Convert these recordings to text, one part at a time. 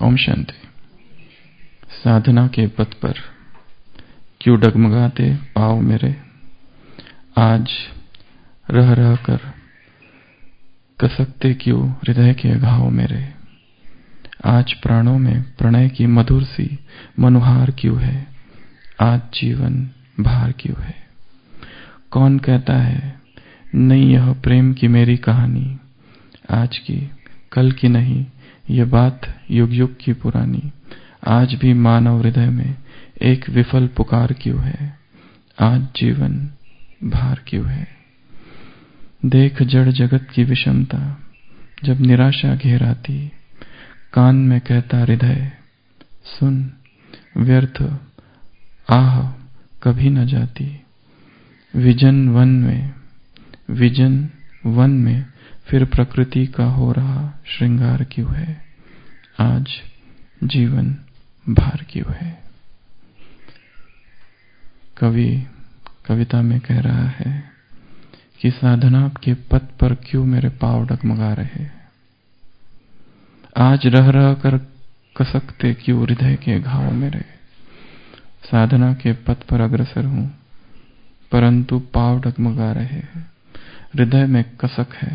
ओम शांति। साधना के पथ पर क्यों डगमगाते पाँव मेरे, आज रह रह कर कसकते क्यों हृदय के घाव मेरे। आज प्राणों में प्रणय की मधुर सी मनुहार क्यों है, आज जीवन भार क्यों है। कौन कहता है नहीं यह प्रेम की मेरी कहानी, आज की कल की नहीं ये बात युग युग की पुरानी। आज भी मानव हृदय में एक विफल पुकार क्यों है, आज जीवन भार क्यों है। देख जड़ जगत की विषमता जब निराशा घेर आती, कान में कहता हृदय सुन व्यर्थ आह कभी न जाती। विजन वन में फिर प्रकृति का हो रहा श्रृंगार क्यों है, आज जीवन भार क्यों है। कवि कविता में कह रहा है कि साधना के पथ पर क्यों मेरे पांव डगमगा रहे, आज रह रह कर कसकते क्यों हृदय के घाव मेरे। साधना के पथ पर अग्रसर हूं परंतु पांव डगमगा रहे हैं, हृदय में कसक है,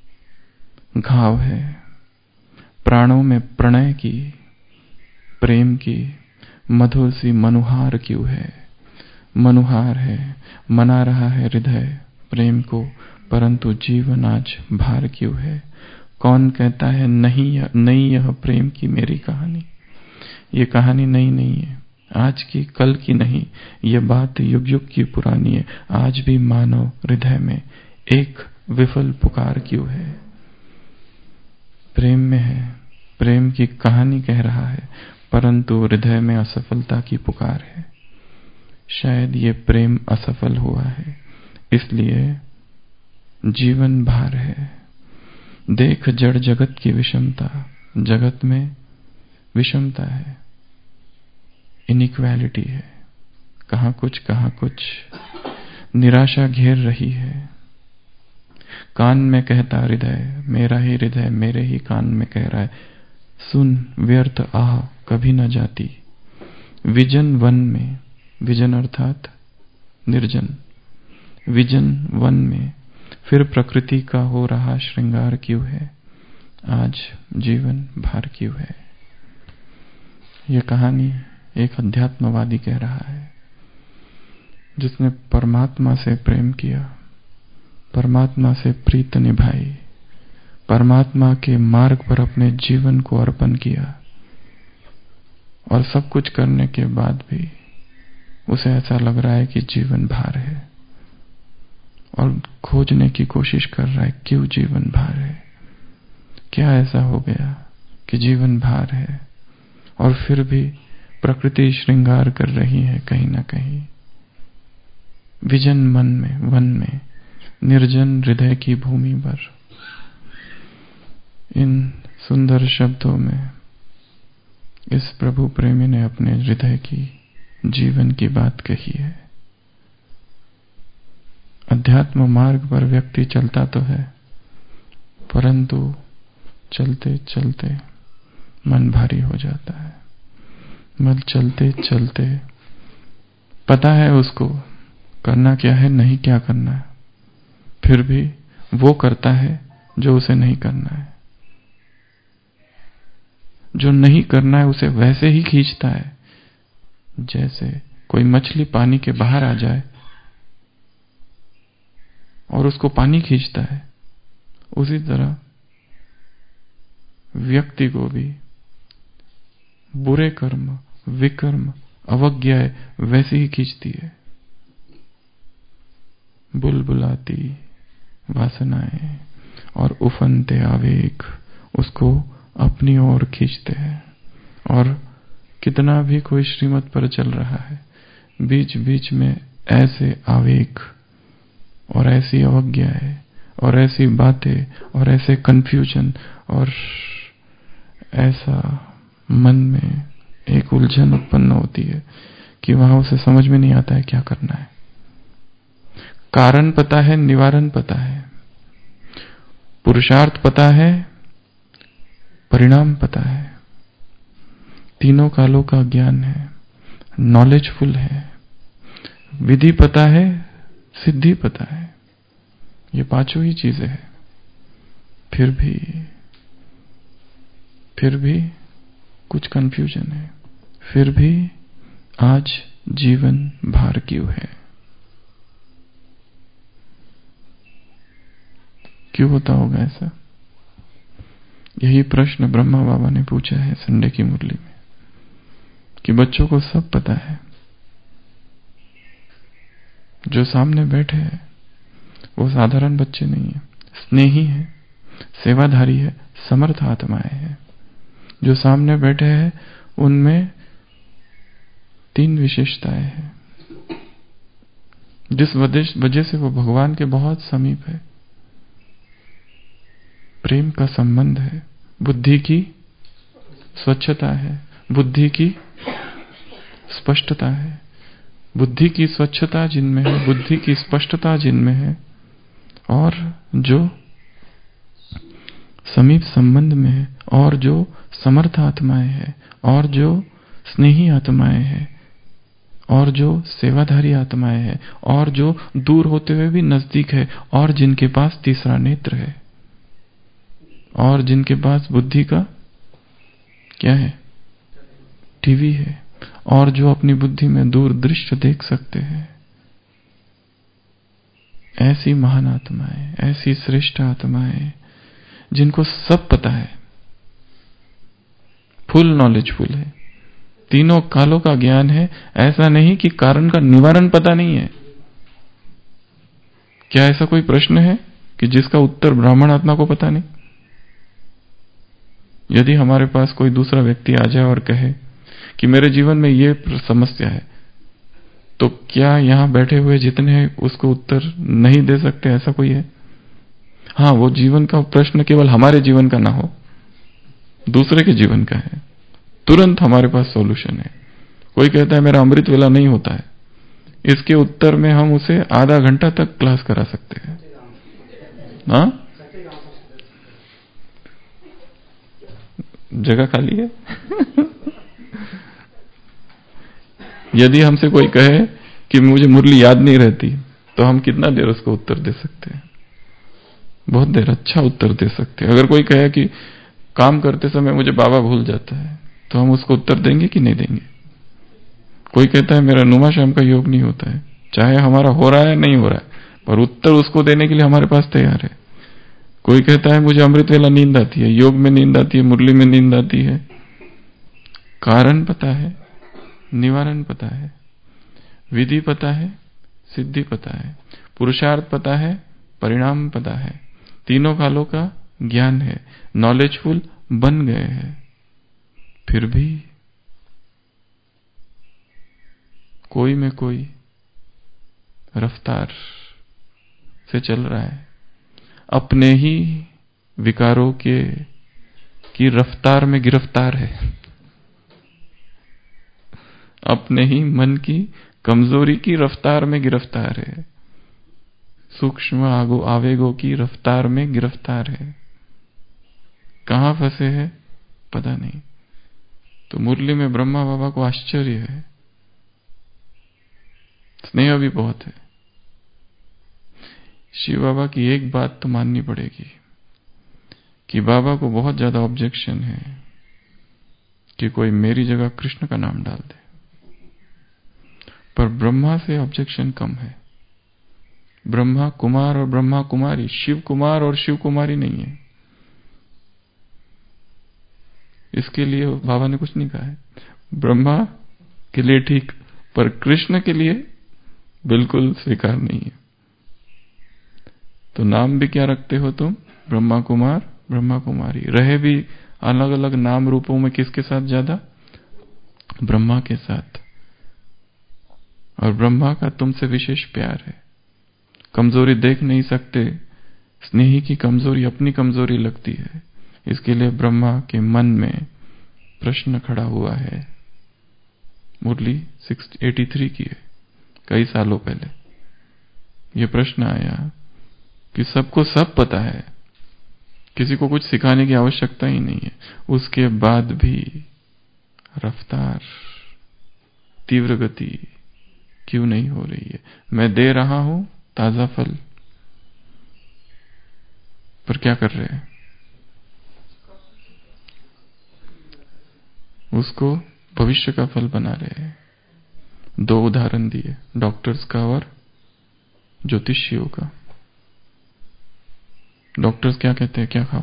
घाव है। प्राणों में प्रणय की प्रेम की मधुर सी मनुहार क्यों है। मनुहार है, मना रहा है हृदय प्रेम को, परंतु जीवन आज भार क्यों है। कौन कहता है नहीं यह प्रेम की मेरी कहानी, ये कहानी नहीं है, आज की कल की नहीं ये बात युग युग की पुरानी है। आज भी मानव हृदय में एक विफल पुकार क्यों है। प्रेम में है, प्रेम की कहानी कह रहा है, परंतु हृदय में असफलता की पुकार है। शायद ये प्रेम असफल हुआ है, इसलिए जीवन भार है। देख जड़ जगत की विषमता, जगत में विषमता है, इनइक्वालिटी है, कहां कुछ निराशा घेर रही है। कान में कहता हृदय, मेरा ही हृदय मेरे ही कान में कह रहा है सुन व्यर्थ आह कभी न जाती। विजन वन में, विजन अर्थात निर्जन, विजन वन में फिर प्रकृति का हो रहा श्रृंगार क्यों है, आज जीवन भार क्यों है। यह कहानी एक अध्यात्मवादी कह रहा है जिसने परमात्मा से प्रेम किया, परमात्मा से प्रीत निभाई, परमात्मा के मार्ग पर अपने जीवन को अर्पण किया, और सब कुछ करने के बाद भी उसे ऐसा लग रहा है कि जीवन भार है, और खोजने की कोशिश कर रहा है क्यों जीवन भार है, क्या ऐसा हो गया कि जीवन भार है। और फिर भी प्रकृति श्रृंगार कर रही है कहीं ना कहीं। विजन वन में निर्जन हृदय की भूमि पर। इन सुंदर शब्दों में इस प्रभु प्रेमी ने अपने हृदय की जीवन की बात कही है। अध्यात्म मार्ग पर व्यक्ति चलता तो है, परंतु चलते चलते मन भारी हो जाता है। मन चलते चलते पता है उसको करना क्या है, नहीं क्या करना है, फिर भी वो करता है जो उसे नहीं करना है। जो नहीं करना है उसे वैसे ही खींचता है जैसे कोई मछली पानी के बाहर आ जाए और उसको पानी खींचता है, उसी तरह व्यक्ति को भी बुरे कर्म, विकर्म, अवज्ञाएं वैसे ही खींचती है। बुलबुलाती वासनाएं और उफनते आवेग उसको अपनी ओर खींचते हैं। और कितना भी कोई श्रीमत पर चल रहा है, बीच बीच में ऐसे आवेग और ऐसी अवज्ञाएं और ऐसी बातें और ऐसे कंफ्यूजन और ऐसा मन में एक उलझन उत्पन्न होती है कि वहां उसे समझ में नहीं आता है क्या करना है। कारण पता है, निवारण पता है, पुरुषार्थ पता है, परिणाम पता है, तीनों कालों का ज्ञान है, नॉलेजफुल है, विधि पता है, सिद्धि पता है, ये पांचों ही चीजें हैं। फिर भी कुछ कंफ्यूजन है, फिर भी आज जीवन भार क्यों है? क्यों होता होगा ऐसा? यही प्रश्न ब्रह्मा बाबा ने पूछा है संडे की मुरली में, कि बच्चों को सब पता है, जो सामने बैठे हैं वो साधारण बच्चे नहीं है, स्नेही है, सेवाधारी है, समर्थ आत्माएं हैं। जो सामने बैठे हैं उनमें 3 विशेषताएं हैं, जिस वजह से वो भगवान के बहुत समीप है। प्रेम का संबंध है, बुद्धि की स्वच्छता है, बुद्धि की स्पष्टता है। बुद्धि की स्वच्छता जिनमें है, बुद्धि की स्पष्टता जिनमें है, और जो समीप संबंध में है, और जो समर्थ आत्माएं है, और जो स्नेही आत्माएं हैं, और जो सेवाधारी आत्माएं हैं, और जो दूर होते हुए भी नजदीक है, और जिनके पास तीसरा नेत्र है, और जिनके पास बुद्धि का क्या है? टीवी है, और जो अपनी बुद्धि में दूर दृश्य देख सकते हैं। ऐसी महान आत्माएं, ऐसी श्रेष्ठ आत्माएं जिनको सब पता है, फुल नॉलेजफुल है, तीनों कालों का ज्ञान है। ऐसा नहीं कि कारण का निवारण पता नहीं है। क्या ऐसा कोई प्रश्न है कि जिसका उत्तर ब्राह्मण आत्मा को पता नहीं? यदि हमारे पास कोई दूसरा व्यक्ति आ जाए और कहे कि मेरे जीवन में ये समस्या है, तो क्या यहां बैठे हुए जितने हैं उसको उत्तर नहीं दे सकते? ऐसा कोई है? हाँ, वो जीवन का प्रश्न केवल हमारे जीवन का ना हो, दूसरे के जीवन का है, तुरंत हमारे पास सॉल्यूशन है। कोई कहता है मेरा अमृत वेला नहीं होता है, इसके उत्तर में हम उसे आधा घंटा तक क्लास करा सकते हैं। हाँ, जगह खाली है। यदि हमसे कोई कहे कि मुझे मुरली याद नहीं रहती, तो हम कितना देर उसको उत्तर दे सकते हैं? बहुत देर अच्छा उत्तर दे सकते हैं। अगर कोई कहे कि काम करते समय मुझे बाबा भूल जाता है, तो हम उसको उत्तर देंगे कि नहीं देंगे? कोई कहता है मेरा नुमा शाम का योग नहीं होता है, चाहे हमारा हो रहा है नहीं हो रहा है, पर उत्तर उसको देने के लिए हमारे पास तैयार है। कोई कहता है मुझे अमृत वेला नींद आती है, योग में नींद आती है, मुरली में नींद आती है। कारण पता है, निवारण पता है, विधि पता है, सिद्धि पता है, पुरुषार्थ पता है, परिणाम पता है, तीनों कालों का ज्ञान है, नॉलेजफुल बन गए हैं। फिर भी कोई में कोई रफ्तार से चल रहा है, अपने ही विकारों की रफ्तार में गिरफ्तार है, अपने ही मन की कमजोरी की रफ्तार में गिरफ्तार है, सूक्ष्म आवेगों की रफ्तार में गिरफ्तार है। कहां फंसे है पता नहीं। तो मुरली में ब्रह्मा बाबा को आश्चर्य है, स्नेह भी बहुत है। शिव बाबा की एक बात तो माननी पड़ेगी कि बाबा को बहुत ज्यादा ऑब्जेक्शन है कि कोई मेरी जगह कृष्ण का नाम डाल दे, पर ब्रह्मा से ऑब्जेक्शन कम है। ब्रह्मा कुमार और ब्रह्मा कुमारी, शिव कुमार और शिव कुमारी नहीं है। इसके लिए बाबा ने कुछ नहीं कहा है। ब्रह्मा के लिए ठीक, पर कृष्ण के लिए बिल्कुल स्वीकार नहीं है। तो नाम भी क्या रखते हो तुम? ब्रह्मा कुमार, ब्रह्मा कुमारी। रहे भी अलग अलग नाम रूपों में किसके साथ ज्यादा? ब्रह्मा के साथ। और ब्रह्मा का तुमसे विशेष प्यार है। कमजोरी देख नहीं सकते, स्नेही की कमजोरी अपनी कमजोरी लगती है। इसके लिए ब्रह्मा के मन में प्रश्न खड़ा हुआ है। मुरली 683 की है, कई सालों पहले यह प्रश्न आया कि सबको सब पता है, किसी को कुछ सिखाने की आवश्यकता ही नहीं है, उसके बाद भी रफ्तार, तीव्र गति क्यों नहीं हो रही है? मैं दे रहा हूं ताजा फल, पर क्या कर रहे हैं? उसको भविष्य का फल बना रहे हैं। 2 उदाहरण दिए, डॉक्टर्स का और ज्योतिषियों का। डॉक्टर्स क्या कहते हैं? क्या खाओ?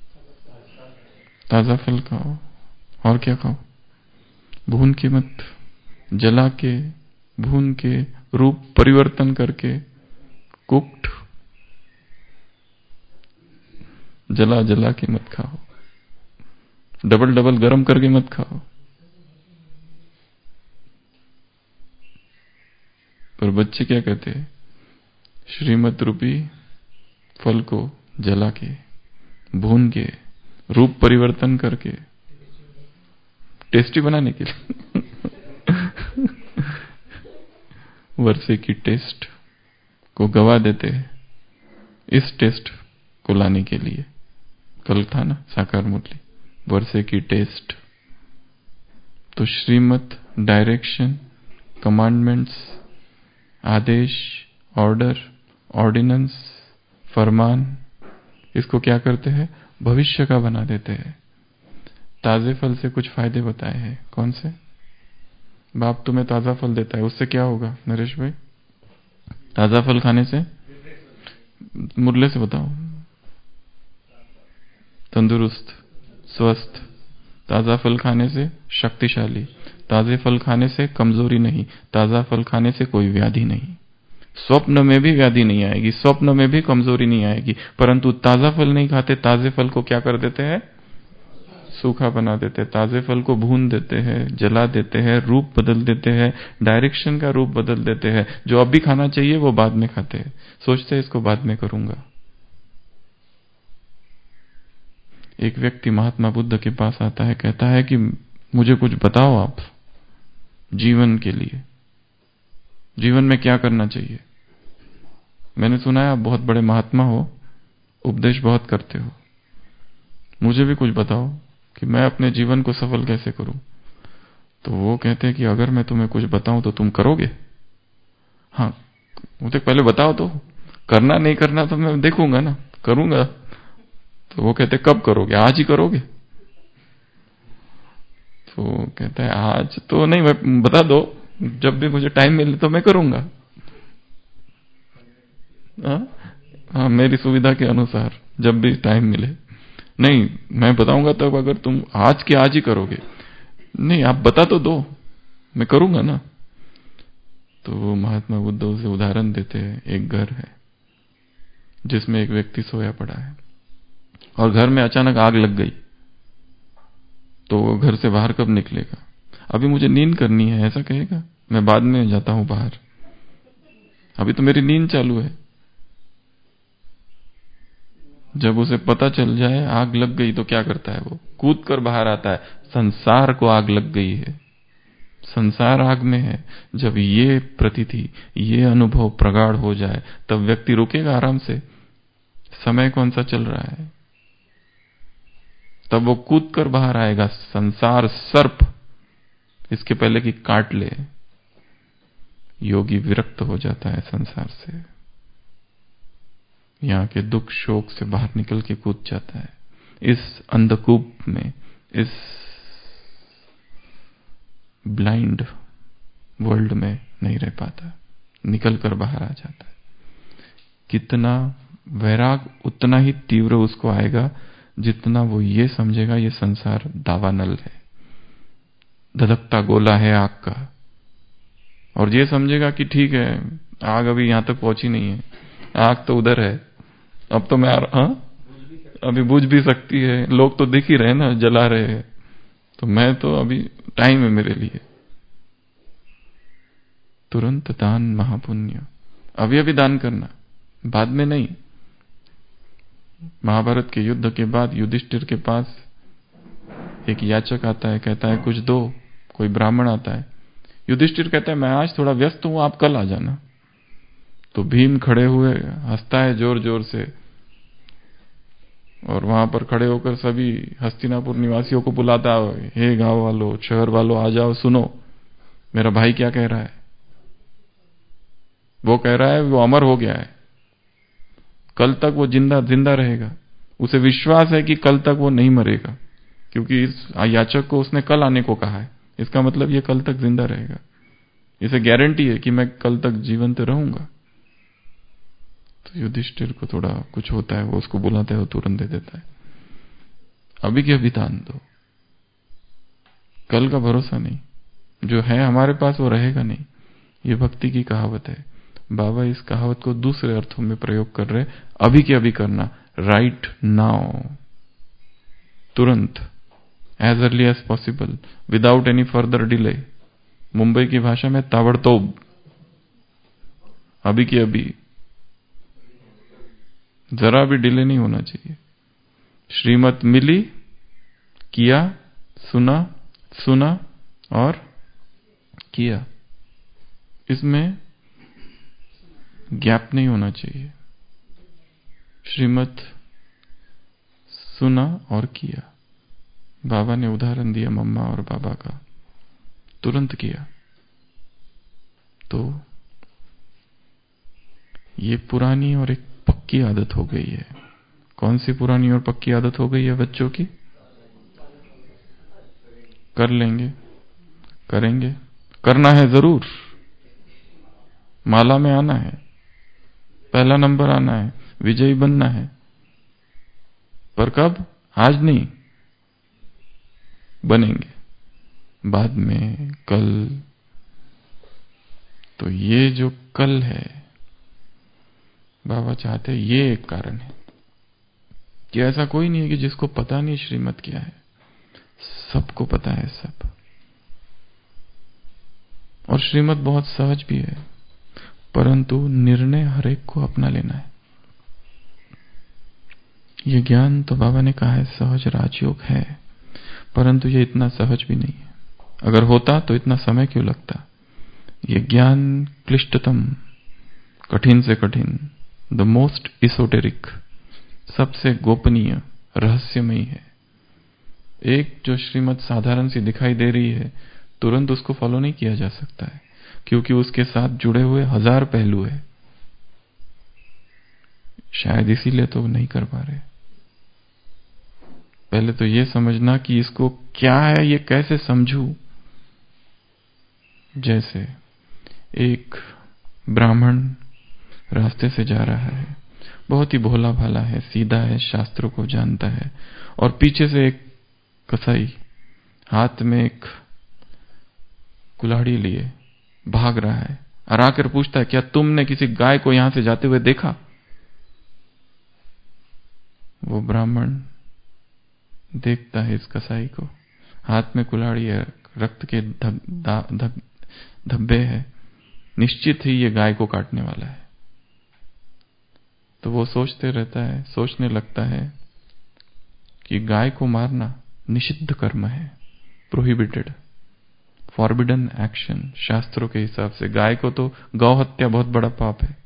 ताजा फल खाओ। और क्या खाओ? भून के मत, जला के, भून के, रूप परिवर्तन करके, कुक्ड, जला जला के मत खाओ, डबल डबल गरम करके मत खाओ। पर बच्चे क्या कहते हैं? श्रीमत रूपी फल को जला के, भून के, रूप परिवर्तन करके, टेस्टी बनाने के लिए वर्षे की टेस्ट को गवा देते हैं इस टेस्ट को लाने के लिए। कल था ना साकार मुरली, वर्षे की टेस्ट। तो श्रीमत, डायरेक्शन, कमांडमेंट्स, आदेश, ऑर्डर, ऑर्डिनेंस, फरमान, इसको क्या करते हैं? भविष्य का बना देते हैं। ताजे फल से कुछ फायदे बताए हैं। कौन से? बाप तुम्हें ताजा फल देता है, उससे क्या होगा नरेश भाई? ताजा फल खाने से, मुरले से बताओ। तंदुरुस्त, स्वस्थ। ताजा फल खाने से शक्तिशाली। ताजे फल खाने से कमजोरी नहीं। ताजा फल खाने से कोई व्याधि नहीं। स्वप्न में भी व्याधि नहीं आएगी, स्वप्न में भी कमजोरी नहीं आएगी। परंतु ताजा फल नहीं खाते, ताजे फल को क्या कर देते हैं? सूखा बना देते हैं। ताजे फल को भून देते हैं, जला देते हैं, रूप बदल देते हैं, डायरेक्शन का रूप बदल देते हैं। जो अभी खाना चाहिए वो बाद में खाते हैं, सोचते हैं इसको बाद में करूंगा। एक व्यक्ति महात्मा बुद्ध के पास आता है, कहता है कि मुझे कुछ बताओ आप जीवन के लिए, जीवन में क्या करना चाहिए। मैंने सुना है आप बहुत बड़े महात्मा हो, उपदेश बहुत करते हो, मुझे भी कुछ बताओ कि मैं अपने जीवन को सफल कैसे करूं। तो वो कहते हैं कि अगर मैं तुम्हें कुछ बताऊं तो तुम करोगे? हाँ, मुझे पहले बताओ तो, करना नहीं करना तो मैं देखूंगा ना, करूंगा। तो वो कहते कब करोगे? आज ही करोगे? तो कहता है आज तो नहीं, मैं बता दो, जब भी मुझे टाइम मिले तो मैं करूंगा। हाँ, मेरी सुविधा के अनुसार जब भी टाइम मिले। नहीं, मैं बताऊंगा तब, अगर तुम आज के आज ही करोगे। नहीं, आप बता तो दो, मैं करूंगा ना। तो वो महात्मा बुद्ध उसे उदाहरण देते हैं। एक घर है जिसमें एक व्यक्ति सोया पड़ा है और घर में अचानक आग लग गई, तो वो घर से बाहर कब निकलेगा? अभी मुझे नींद करनी है ऐसा कहेगा? मैं बाद में जाता हूं बाहर, अभी तो मेरी नींद चालू है। जब उसे पता चल जाए आग लग गई तो क्या करता है? वो कूद कर बाहर आता है। संसार को आग लग गई है, संसार आग में है। जब ये प्रतीति, ये अनुभव प्रगाढ़ हो जाए तब व्यक्ति रुकेगा आराम से? समय कौन सा चल रहा है? तब वो कूद कर बाहर आएगा। संसार सर्प, इसके पहले कि काट ले। योगी विरक्त हो जाता है संसार से, यहाँ के दुख शोक से बाहर निकल के कूद जाता है। इस अंधकूप में, इस ब्लाइंड वर्ल्ड में नहीं रह पाता, निकल कर बाहर आ जाता है। कितना वैराग उतना ही तीव्र उसको आएगा जितना वो ये समझेगा ये संसार दावानल है, धधकता गोला है आग का। और ये समझेगा कि ठीक है, आग अभी यहां तक पहुंची नहीं है, आग तो उधर है, अब तो मैं अभी बुझ भी सकती है, लोग तो दिख ही रहे ना जला रहे हैं, तो मैं तो अभी टाइम है मेरे लिए। तुरंत दान महापुण्य, अभी अभी दान करना, बाद में नहीं। महाभारत के युद्ध के बाद युधिष्ठिर के पास एक याचक आता है, कहता है कुछ दो। कोई ब्राह्मण आता है, युधिष्ठिर कहता है मैं आज थोड़ा व्यस्त हूं, आप कल आ जाना। तो भीम खड़े हुए हंसता है जोर जोर से, और वहां पर खड़े होकर सभी हस्तिनापुर निवासियों को बुलाता है, हे गांव वालों, शहर वालों, आ जाओ, सुनो मेरा भाई क्या कह रहा है। वो कह रहा है वो अमर हो गया है, कल तक वो जिंदा जिंदा रहेगा। उसे विश्वास है कि कल तक वो नहीं मरेगा, क्योंकि इस याचक को उसने कल आने को कहा है। इसका मतलब ये कल तक जिंदा रहेगा, इसे गारंटी है कि मैं कल तक जीवंत रहूंगा। तो युधिष्ठिर को थोड़ा कुछ होता है, वो उसको बुलाता है, वो तुरंत दे देता है। अभी के अभी दान दो, कल का भरोसा नहीं, जो है हमारे पास वो रहेगा नहीं। ये भक्ति की कहावत है। बाबा इस कहावत को दूसरे अर्थों में प्रयोग कर रहे, अभी के अभी करना, राइट नाउ, तुरंत, as early as possible, without any further delay. Mumbai की भाषा में ताबड़तोब, अभी के अभी, जरा भी डिले नहीं होना चाहिए। श्रीमत मिली, किया, सुना, सुना और किया, इसमें गैप नहीं होना चाहिए। श्रीमत सुना और किया। बाबा ने उदाहरण दिया मम्मा और बाबा का, तुरंत किया। तो ये पुरानी और एक पक्की आदत हो गई है। कौन सी पुरानी और पक्की आदत हो गई है बच्चों की? कर लेंगे, करेंगे, करना है जरूर, माला में आना है, पहला नंबर आना है, विजयी बनना है। पर कब? आज नहीं, बनेंगे बाद में, कल। तो ये जो कल है, बाबा चाहते हैं, ये एक कारण है कि ऐसा कोई नहीं है कि जिसको पता नहीं श्रीमत क्या है, सबको पता है सब। और श्रीमत बहुत सहज भी है, परंतु निर्णय हर एक को अपना लेना है। ये ज्ञान तो बाबा ने कहा है सहज राजयोग है, परंतु ये इतना सहज भी नहीं है। अगर होता तो इतना समय क्यों लगता? ये ज्ञान क्लिष्टतम, कठिन से कठिन, द मोस्ट इसोटेरिक, सबसे गोपनीय, रहस्यमयी है। एक जो श्रीमत साधारण सी दिखाई दे रही है, तुरंत उसको फॉलो नहीं किया जा सकता है, क्योंकि उसके साथ जुड़े हुए 1000 पहलू है। शायद इसीलिए तो नहीं कर पा रहे। पहले तो ये समझना कि इसको क्या है, ये कैसे समझूं। जैसे एक ब्राह्मण रास्ते से जा रहा है, बहुत ही भोला भाला है, सीधा है, शास्त्रों को जानता है, और पीछे से एक कसाई हाथ में एक कुल्हाड़ी लिए भाग रहा है, और आकर पूछता है, क्या तुमने किसी गाय को यहां से जाते हुए देखा? वो ब्राह्मण देखता है इस कसाई को, हाथ में कुल्हाड़ी है, रक्त के धब्बे है, निश्चित ही ये गाय को काटने वाला है। तो वो सोचते रहता है, सोचने लगता है कि गाय को मारना निषिद्ध कर्म है, प्रोहिबिटेड, फॉरबिडन एक्शन। शास्त्रों के हिसाब से गाय को तो गौ हत्या बहुत बड़ा पाप है,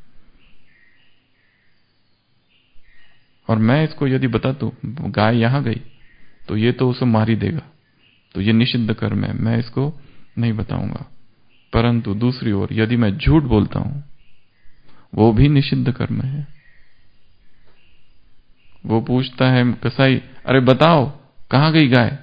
और मैं इसको यदि बता दूं गाय यहां गई तो ये तो उसे मार ही देगा, तो ये निषिद्ध कर्म है, मैं इसको नहीं बताऊंगा। परंतु दूसरी ओर यदि मैं झूठ बोलता हूं, वो भी निषिद्ध कर्म है। वो पूछता है कसाई, अरे बताओ कहां गई गाय?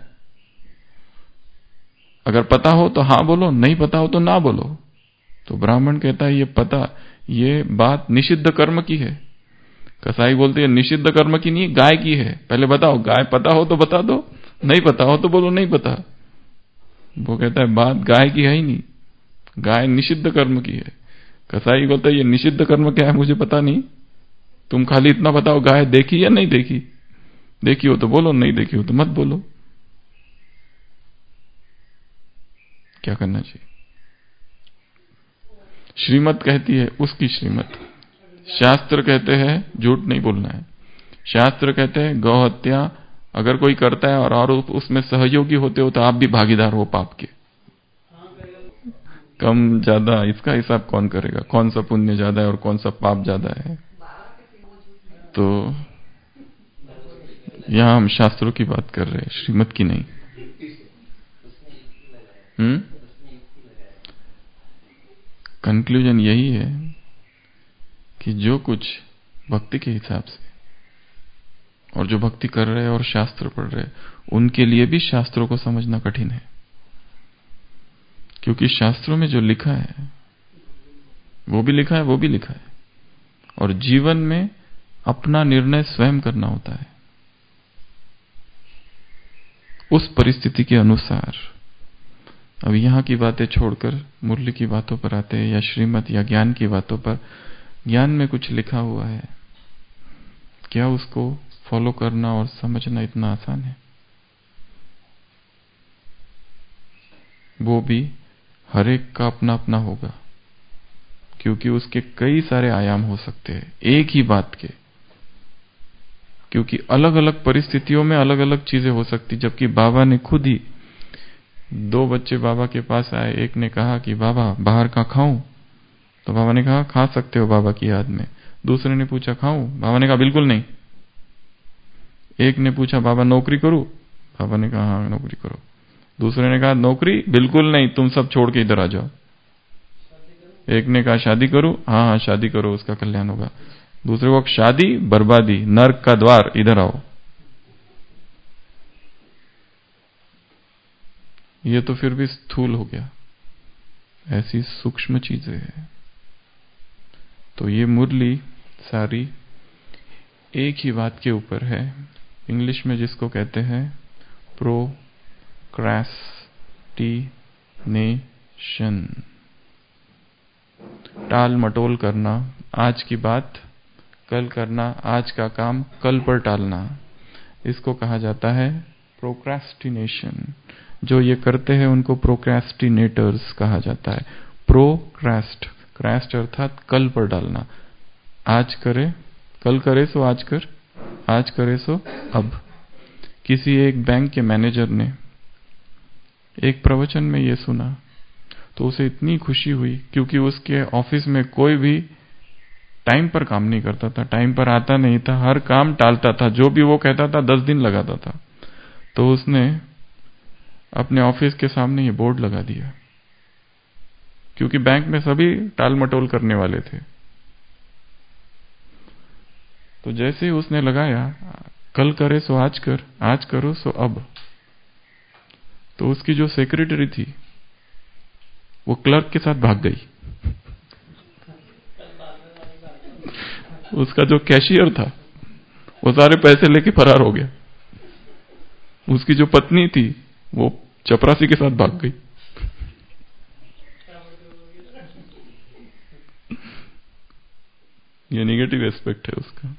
अगर पता हो तो हां बोलो, नहीं पता हो तो ना बोलो। तो ब्राह्मण कहता है, ये बात निषिद्ध कर्म की है। कसाई बोलते हैं, निषिद्ध कर्म की नहीं, गाय की है, पहले बताओ, गाय पता हो तो बता दो, नहीं पता हो तो बोलो नहीं पता। वो कहता है, बात गाय की है ही नहीं, गाय निषिद्ध कर्म की है। कसाई बोलता है, ये निषिद्ध कर्म क्या है मुझे पता नहीं, तुम खाली इतना बताओ, गाय देखी या नहीं देखी? देखी हो तो बोलो, नहीं देखी हो तो मत बोलो। क्या करना चाहिए? श्रीमत कहती है उसकी श्रीमत, शास्त्र कहते हैं झूठ नहीं बोलना है। शास्त्र कहते हैं गौ हत्या अगर कोई करता है और उसमें सहयोगी होते हो तो आप भी भागीदार हो पाप के। कम ज्यादा इसका हिसाब कौन करेगा, कौन सा पुण्य ज्यादा है और कौन सा पाप ज्यादा है? तो यहां हम शास्त्रों की बात कर रहे हैं, श्रीमत की नहीं। कंक्लूजन यही है कि जो कुछ भक्ति के हिसाब से, और जो भक्ति कर रहे हैं और शास्त्र पढ़ रहे हैं, उनके लिए भी शास्त्रों को समझना कठिन है, क्योंकि शास्त्रों में जो लिखा है वो भी लिखा है, वो भी लिखा है, और जीवन में अपना निर्णय स्वयं करना होता है उस परिस्थिति के अनुसार। अब यहां की बातें छोड़कर मुरली की बातों पर आते हैं, या श्रीमत या ज्ञान की बातों पर। ज्ञान में कुछ लिखा हुआ है, क्या उसको फॉलो करना और समझना इतना आसान है? वो भी हर एक का अपना अपना होगा, क्योंकि उसके कई सारे आयाम हो सकते हैं एक ही बात के, क्योंकि अलग अलग परिस्थितियों में अलग अलग चीजें हो सकती। जबकि बाबा ने खुद ही, दो बच्चे बाबा के पास आए, एक ने कहा कि बाबा बाहर का खाऊं, तो बाबा ने कहा खा सकते हो बाबा की याद में। दूसरे ने पूछा खाऊं, बाबा ने कहा बिल्कुल नहीं। एक ने पूछा बाबा नौकरी करूं, बाबा ने कहा हाँ नौकरी करो। दूसरे ने कहा नौकरी बिल्कुल नहीं, तुम सब छोड़ के इधर आ जाओ। एक ने कहा शादी करूं, हाँ हाँ शादी करो, उसका कल्याण होगा। दूसरे को शादी बर्बादी, नर्क का द्वार, इधर आओ। ये तो फिर भी स्थूल हो गया, ऐसी सूक्ष्म चीजें हैं। तो ये मुरली सारी एक ही बात के ऊपर है, इंग्लिश में जिसको कहते हैं प्रोक्रेस्टिनेशन। टाल मटोल करना, आज की बात कल करना, आज का काम कल पर टालना, इसको कहा जाता है प्रोक्रेस्टिनेशन। जो ये करते हैं उनको प्रोक्रेस्टिनेटर्स कहा जाता है। प्रोक्रेस्ट, क्रेस्ट अर्थात कल पर डालना। आज करे, कल करे सो आज कर, आज करे सो अब। किसी एक बैंक के मैनेजर ने एक प्रवचन में ये सुना तो उसे इतनी खुशी हुई, क्योंकि उसके ऑफिस में कोई भी टाइम पर काम नहीं करता था, टाइम पर आता नहीं था, हर काम टालता था, जो भी वो कहता था 10 दिन लगाता था। तो उसने अपने ऑफिस के सामने ये बोर्ड लगा दिया, क्योंकि बैंक में सभी टाल मटोल करने वाले थे। तो जैसे ही उसने लगाया कल करे सो आज कर, आज करो सो अब, तो उसकी जो सेक्रेटरी थी वो क्लर्क के साथ भाग गई। उसका जो कैशियर था वो सारे पैसे लेके फरार हो गया। उसकी जो पत्नी थी वो चपरासी के साथ भाग गई। ये नेगेटिव एस्पेक्ट है उसका।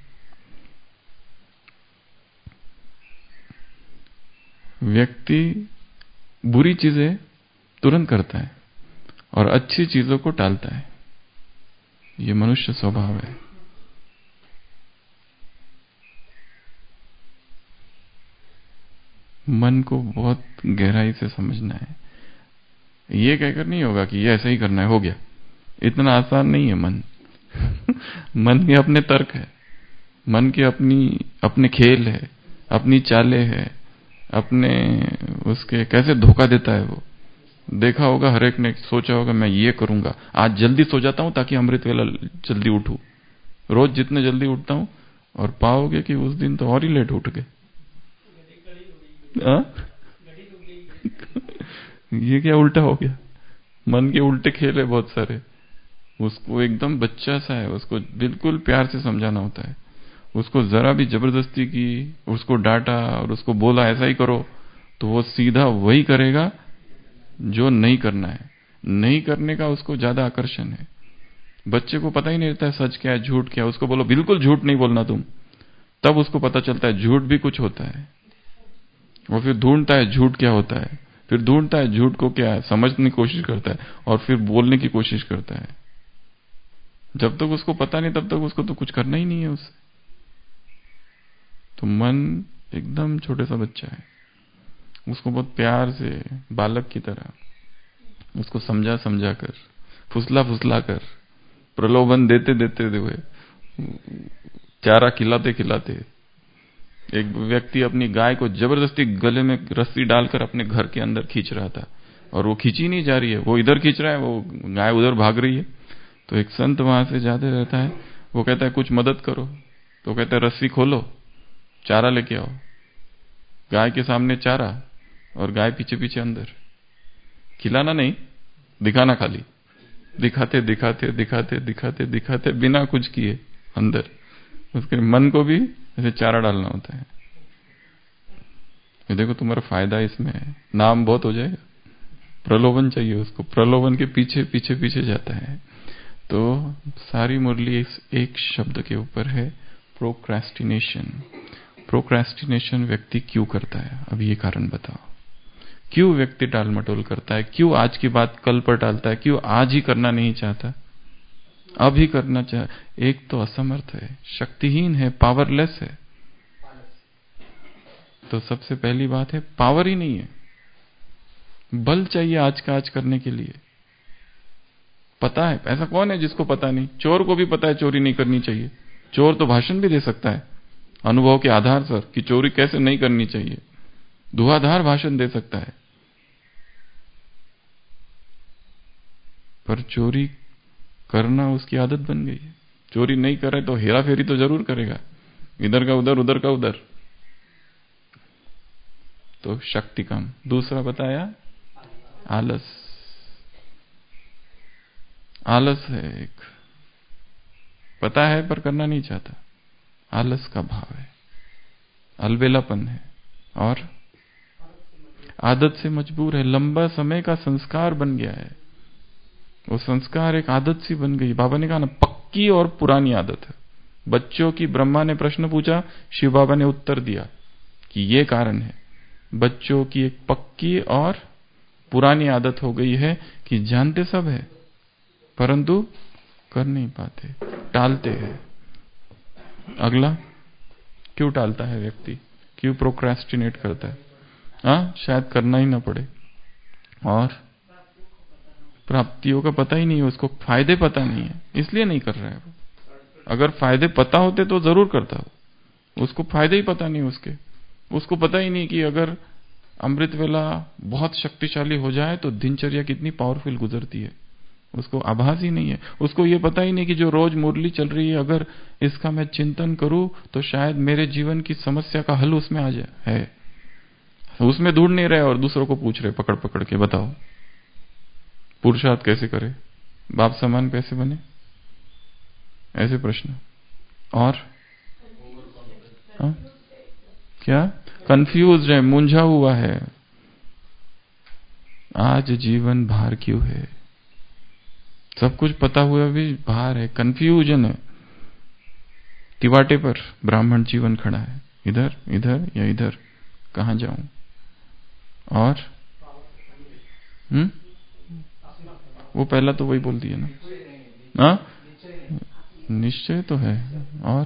व्यक्ति बुरी चीजें तुरंत करता है और अच्छी चीजों को टालता है, ये मनुष्य स्वभाव है। मन को बहुत गहराई से समझना है। ये कहकर नहीं होगा कि ये ऐसा ही करना है, हो गया। इतना आसान नहीं है मन। मन के अपने तर्क है, मन के अपने खेल है, अपनी चालें है, अपने उसके कैसे धोखा देता है वो। देखा होगा, हर एक ने सोचा होगा मैं ये करूंगा, आज जल्दी सो जाता हूं ताकि अमृत वेला जल्दी उठूं। रोज जितने जल्दी उठता हूं, और पाओगे कि उस दिन तो और ही लेट उठ गए। ये क्या उल्टा हो गया। मन के उल्टे खेल है बहुत सारे। उसको एकदम बच्चा सा है, उसको बिल्कुल प्यार से समझाना होता है। उसको जरा भी जबरदस्ती की, उसको डांटा और उसको बोला ऐसा ही करो, तो वो सीधा वही करेगा जो नहीं करना है। नहीं करने का उसको ज्यादा आकर्षण है। बच्चे को पता ही नहीं रहता है सच क्या है झूठ क्या है। उसको बोलो बिल्कुल झूठ नहीं बोलना तुम, तब उसको पता चलता है झूठ भी कुछ होता है। और फिर ढूंढता है झूठ क्या होता है, फिर ढूंढता है झूठ को क्या है, समझने की कोशिश करता है और फिर बोलने की कोशिश करता है। जब तक उसको पता नहीं तब तक उसको तो कुछ करना ही नहीं है उससे। तो मन एकदम छोटे सा बच्चा है, उसको बहुत प्यार से बालक की तरह उसको समझा समझा कर, फुसला फुसला कर, प्रलोभन देते देते हुए, चारा खिलाते खिलाते एक व्यक्ति अपनी गाय को जबरदस्ती गले में रस्सी डालकर अपने घर के अंदर खींच रहा था, और वो खींची नहीं जा रही है, वो इधर खींच रहा है, वो गाय उधर भाग रही है। तो एक संत वहां से जाते रहता है, वो कहता है कुछ मदद करो। तो कहता है रस्सी खोलो, चारा लेके आओ। गाय के सामने चारा और गाय पीछे पीछे अंदर। खिलाना नहीं, दिखाना खाली। दिखाते दिखाते दिखाते दिखाते दिखाते बिना कुछ किए अंदर। उसके मन को भी ऐसे चारा डालना होता है। ये देखो तुम्हारा फायदा इसमें है, नाम बहुत हो जाएगा। प्रलोभन चाहिए उसको, प्रलोभन के पीछे पीछे पीछे जाता है। तो सारी मुरली इस एक शब्द के ऊपर है, प्रोक्रेस्टिनेशन। प्रोक्रेस्टिनेशन व्यक्ति क्यों करता है? अब ये कारण बताओ, क्यों व्यक्ति टाल मटोल करता है? क्यों आज की बात कल पर टालता है? क्यों आज ही करना नहीं चाहता, अब ही करना चाह? एक तो असमर्थ है, शक्तिहीन है, पावरलेस है। तो सबसे पहली बात है पावर ही नहीं है, बल चाहिए आज का आज करने के लिए। पता है, ऐसा कौन है जिसको पता नहीं? चोर को भी पता है चोरी नहीं करनी चाहिए। चोर तो भाषण भी दे सकता है अनुभव के आधार पर कि चोरी कैसे नहीं करनी चाहिए, धुआंधार भाषण दे सकता है। पर चोरी करना उसकी आदत बन गई है। चोरी नहीं करे तो हेरा फेरी तो जरूर करेगा, इधर का उधर उधर का उधर। तो शक्ति कम। दूसरा बताया आलस। आलस है एक, पता है पर करना नहीं चाहता, आलस का भाव है, अलबेलापन है, और आदत से मजबूर है। लंबा समय का संस्कार बन गया है, वो संस्कार एक आदत सी बन गई। बाबा ने कहा ना, पक्की और पुरानी आदत है। बच्चों की ब्रह्मा ने प्रश्न पूछा, शिव बाबा ने उत्तर दिया कि ये कारण है। बच्चों की एक पक्की और पुरानी आदत हो गई है कि जानते सब है परंतु कर नहीं पाते, टालते हैं। अगला, क्यों टालता है व्यक्ति? क्यों प्रोक्रेस्टिनेट करता है? शायद करना ही ना पड़े, और प्राप्तियों का पता ही नहीं है उसको, फायदे पता नहीं है इसलिए नहीं कर रहा है वो। अगर फायदे पता होते तो जरूर करता हो। उसको फायदे ही पता नहीं उसको पता ही नहीं कि अगर अमृत वेला बहुत शक्तिशाली हो जाए तो दिनचर्या कितनी पावरफुल गुजरती है, उसको आभास ही नहीं है। उसको ये पता ही नहीं कि जो रोज मुरली चल रही है, अगर इसका मैं चिंतन करूं तो शायद मेरे जीवन की समस्या का हल उसमें आ जाए है। उसमें ढूंढ नहीं रहे और दूसरों को पूछ रहे पकड़ पकड़ के, बताओ पुरुषार्थ कैसे करे, बाप समान कैसे बने, ऐसे प्रश्न। और क्या कंफ्यूज है, मूंझा हुआ है। आज जीवन भार क्यों है? सब कुछ पता हुआ भी भार है, कंफ्यूजन है। तिवाटे पर ब्राह्मण जीवन खड़ा है, इधर इधर या इधर, कहां जाऊं? और वो पहला तो वही बोल दिया ना। निश्चय तो है, और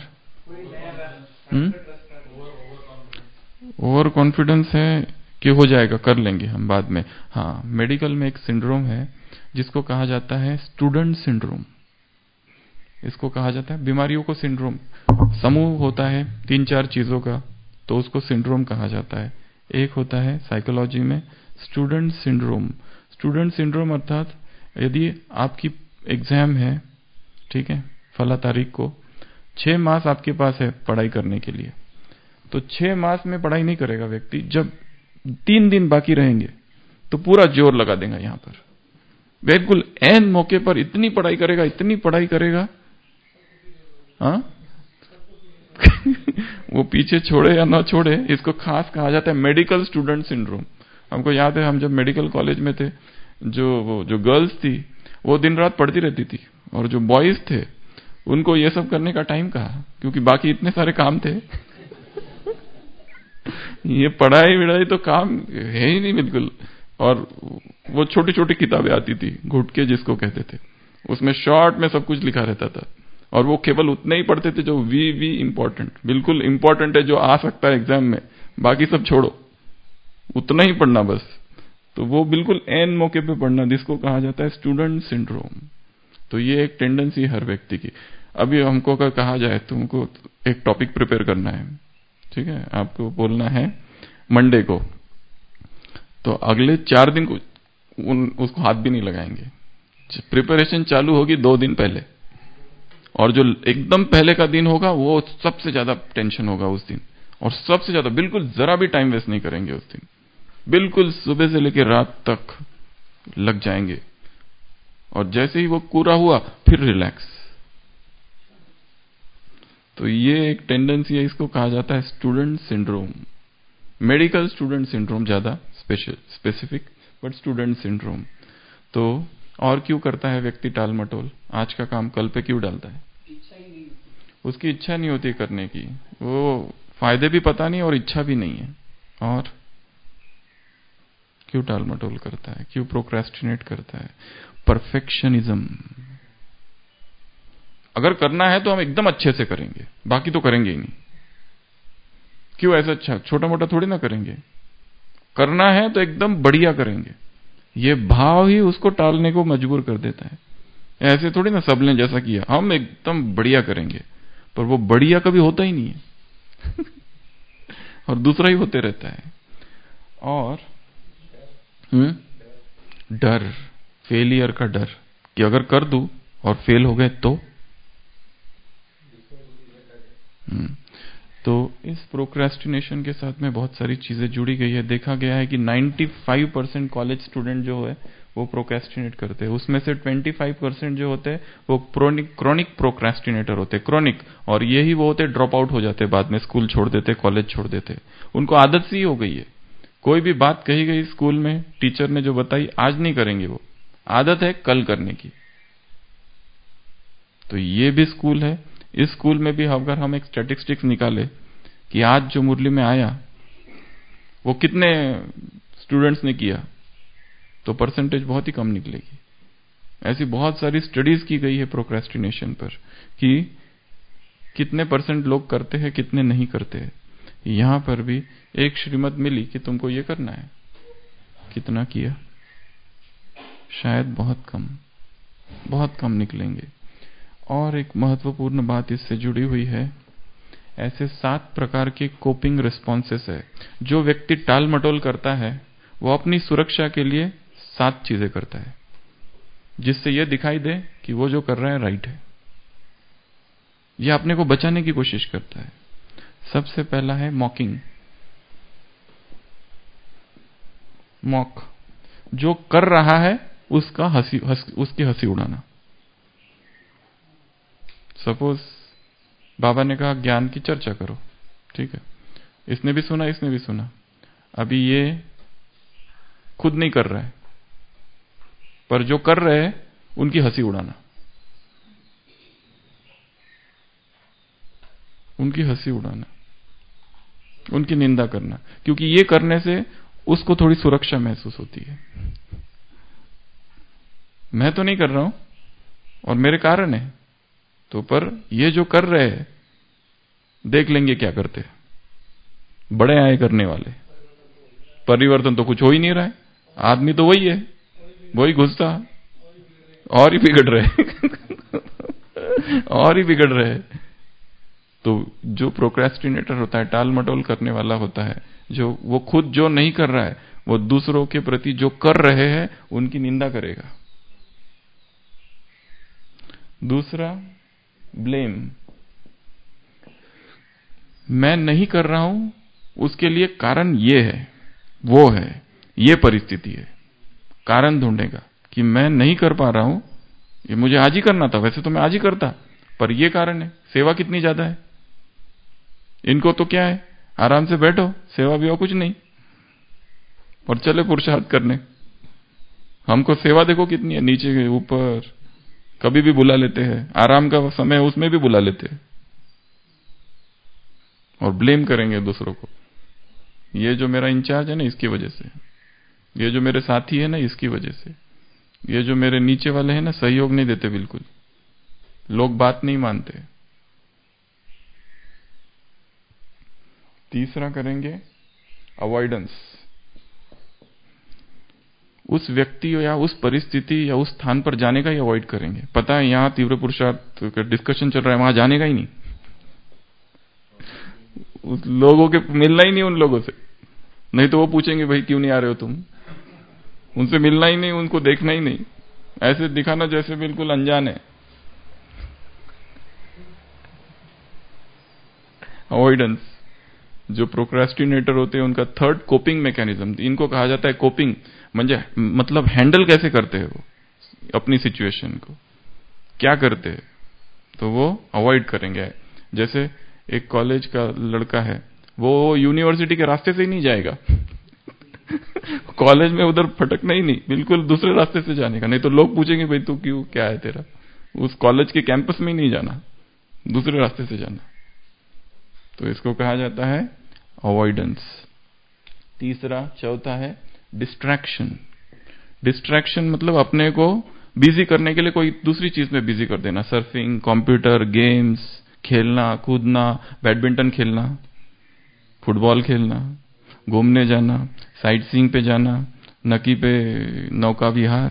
ओवर कॉन्फिडेंस है कि हो जाएगा, कर लेंगे हम बाद में। हाँ, मेडिकल में एक सिंड्रोम है जिसको कहा जाता है स्टूडेंट सिंड्रोम। इसको कहा जाता है, बीमारियों को सिंड्रोम, समूह होता है 3-4 चीजों का, तो उसको सिंड्रोम कहा जाता है। एक होता है साइकोलॉजी में स्टूडेंट सिंड्रोम। स्टूडेंट सिंड्रोम अर्थात यदि आपकी एग्जाम है, ठीक है, फला तारीख को, 6 मास आपके पास है पढ़ाई करने के लिए, तो 6 मास में पढ़ाई नहीं करेगा व्यक्ति। जब 3 दिन बाकी रहेंगे तो पूरा जोर लगा देगा यहां पर, बिल्कुल एन मौके पर इतनी पढ़ाई करेगा, इतनी पढ़ाई करेगा। वो पीछे छोड़े या ना छोड़े, इसको खास कहा जाता है मेडिकल स्टूडेंट सिंड्रोम। हमको याद है, हम जब मेडिकल कॉलेज में थे, जो गर्ल्स थी वो दिन रात पढ़ती रहती थी, और जो बॉयज थे उनको ये सब करने का टाइम कहा, क्योंकि बाकी इतने सारे काम थे। ये पढ़ाई विढ़ाई तो काम है ही नहीं बिल्कुल। और वो छोटी छोटी किताबें आती थी, घुटके जिसको कहते थे, उसमें शॉर्ट में सब कुछ लिखा रहता था, और वो केवल उतने ही पढ़ते थे जो वी इंपॉर्टेंट, बिल्कुल इंपॉर्टेंट है, जो आ सकता है एग्जाम में, बाकी सब छोड़ो, उतना ही पढ़ना बस। तो वो बिल्कुल एन मौके पे पढ़ना, जिसको कहा जाता है स्टूडेंट सिंड्रोम। तो ये एक टेंडेंसी हर व्यक्ति की। अभी हमको अगर कहा जाए तुमको एक टॉपिक प्रिपेयर करना है, ठीक है, आपको बोलना है मंडे को, तो अगले 4 दिन को उसको हाथ भी नहीं लगाएंगे। प्रिपरेशन चालू होगी 2 दिन पहले, और जो एकदम पहले का दिन होगा वो सबसे ज्यादा टेंशन होगा उस दिन, और सबसे ज्यादा बिल्कुल जरा भी टाइम वेस्ट नहीं करेंगे उस दिन, बिल्कुल सुबह से लेकर रात तक लग जाएंगे, और जैसे ही वो पूरा हुआ फिर रिलैक्स। तो ये एक टेंडेंसी है, इसको कहा जाता है student syndrome, medical student syndrome, ज्यादा स्पेसिफिक, बट स्टूडेंट सिंड्रोम। तो और क्यों करता है व्यक्ति टाल मटोल, आज का काम कल पे क्यों डालता है? उसकी इच्छा नहीं होती करने की, वो फायदे भी पता नहीं और इच्छा भी नहीं है, और क्यों टाल मटोल करता है, क्यों प्रोक्रेस्टिनेट करता है? परफेक्शनिज्म। अगर करना है तो हम एकदम अच्छे से करेंगे, बाकी तो करेंगे ही नहीं। क्यों ऐसा? अच्छा छोटा मोटा थोड़ी ना करेंगे, करना है तो एकदम बढ़िया करेंगे। ये भाव ही उसको टालने को मजबूर कर देता है। ऐसे थोड़ी ना सब ने जैसा किया हम एकदम बढ़िया करेंगे, पर वो बढ़िया कभी होता ही नहीं है और दूसरा ही होते रहता है। और डर, फेलियर का डर, कि अगर कर दूं और फेल हो गए तो इस प्रोक्रेस्टिनेशन के साथ में बहुत सारी चीजें जुड़ी गई है। देखा गया है कि 95% कॉलेज स्टूडेंट जो है वो प्रोक्रेस्टिनेट करते हैं, उसमें से 25% जो होते हैं वो क्रॉनिक प्रोक्रेस्टिनेटर होते हैं, क्रॉनिक, और यही वो होते ड्रॉप आउट हो जाते, बाद में स्कूल छोड़ देते, कॉलेज छोड़ देते, उनको आदत सी हो गई है। कोई भी बात कही गई स्कूल में, टीचर ने जो बताई, आज नहीं करेंगे, वो आदत है कल करने की। तो ये भी स्कूल है। इस स्कूल में भी अगर हम एक स्टैटिस्टिक्स निकाले कि आज जो मुरली में आया वो कितने स्टूडेंट्स ने किया, तो परसेंटेज बहुत ही कम निकलेगी। ऐसी बहुत सारी स्टडीज की गई है प्रोक्रेस्टिनेशन पर कि कितने परसेंट लोग करते हैं, कितने नहीं करते हैं। यहां पर भी एक श्रीमत मिली कि तुमको ये करना है, कितना किया? शायद बहुत कम निकलेंगे। और एक महत्वपूर्ण बात इससे जुड़ी हुई है, ऐसे 7 प्रकार के कोपिंग रिस्पॉन्सेस है। जो व्यक्ति टाल मटोल करता है वो अपनी सुरक्षा के लिए 7 चीजें करता है, जिससे यह दिखाई दे कि वो जो कर रहा है राइट है, यह अपने को बचाने की कोशिश करता है। सबसे पहला है मॉकिंग। मॉक, जो कर रहा है उसका उसकी हंसी उड़ाना। सपोज बाबा ने कहा ज्ञान की चर्चा करो, ठीक है, इसने भी सुना, इसने भी सुना, अभी ये खुद नहीं कर रहा है, पर जो कर रहे हैं उनकी हंसी उड़ाना, उनकी हंसी उड़ाना, उनकी निंदा करना, क्योंकि ये करने से उसको थोड़ी सुरक्षा महसूस होती है। मैं तो नहीं कर रहा हूं और मेरे कारण है, तो पर ये जो कर रहे हैं देख लेंगे क्या करते हैं, बड़े आए करने वाले। परिवर्तन तो कुछ हो ही नहीं रहा है, आदमी तो वही है, वही गुस्सा, और ही बिगड़ रहे और ही बिगड़ रहे। तो जो प्रोक्रेस्टिनेटर होता है, टाल मटोल करने वाला होता है, जो वो खुद जो नहीं कर रहा है वो दूसरों के प्रति जो कर रहे हैं उनकी निंदा करेगा। दूसरा, ब्लेम। मैं नहीं कर रहा हूं उसके लिए कारण ये है, वो है, ये परिस्थिति है, कारण ढूंढेगा कि मैं नहीं कर पा रहा हूं, ये मुझे आज ही करना था, वैसे तो मैं आज ही करता, पर ये कारण है। सेवा कितनी ज्यादा है, इनको तो क्या है, आराम से बैठो, सेवा भी हो कुछ नहीं, और चले पुरुषार्थ करने। हमको सेवा देखो कितनी है, नीचे ऊपर, कभी भी बुला लेते हैं, आराम का समय उसमें भी बुला लेते हैं, और ब्लेम करेंगे दूसरों को, ये जो मेरा इंचार्ज है ना इसकी वजह से, ये जो मेरे साथी है ना इसकी वजह से, ये जो मेरे नीचे वाले हैं ना सहयोग नहीं देते, बिल्कुल लोग बात नहीं मानते। तीसरा करेंगे अवॉइडेंस। उस व्यक्ति या उस परिस्थिति या उस स्थान पर जाने का ही अवॉइड करेंगे। पता है यहां तीव्र पुरुषार्थ का डिस्कशन चल रहा है, वहां जाने का ही नहीं, उस लोगों के मिलना ही नहीं उन लोगों से, नहीं तो वो पूछेंगे भाई क्यों नहीं आ रहे हो तुम। उनसे मिलना ही नहीं, उनको देखना ही नहीं, ऐसे दिखाना जैसे बिल्कुल अनजान है। अवॉइडेंस, जो प्रोक्रेस्टिनेटर होते हैं उनका थर्ड कोपिंग मैकेनिज्म, इनको कहा जाता है कोपिंग, मतलब हैंडल कैसे करते हैं वो अपनी सिचुएशन को, क्या करते हैं, तो वो अवॉइड करेंगे। जैसे एक कॉलेज का लड़का है, वो यूनिवर्सिटी के रास्ते से ही नहीं जाएगा कॉलेज में उधर भटकना ही नहीं, बिल्कुल दूसरे रास्ते से जाने का, नहीं तो लोग पूछेंगे भाई तू क्यों, क्या है तेरा, उस कॉलेज के कैंपस में ही नहीं जाना, दूसरे रास्ते से जाना। तो इसको कहा जाता है अवॉइडेंस। तीसरा, चौथा है डिस्ट्रैक्शन। डिस्ट्रैक्शन मतलब अपने को बिजी करने के लिए कोई दूसरी चीज में बिजी कर देना, सर्फिंग, कंप्यूटर, गेम्स, खेलना कूदना, बैडमिंटन खेलना, फुटबॉल खेलना, घूमने जाना, साइट सीइंग पे जाना, नकी पे नौका विहार,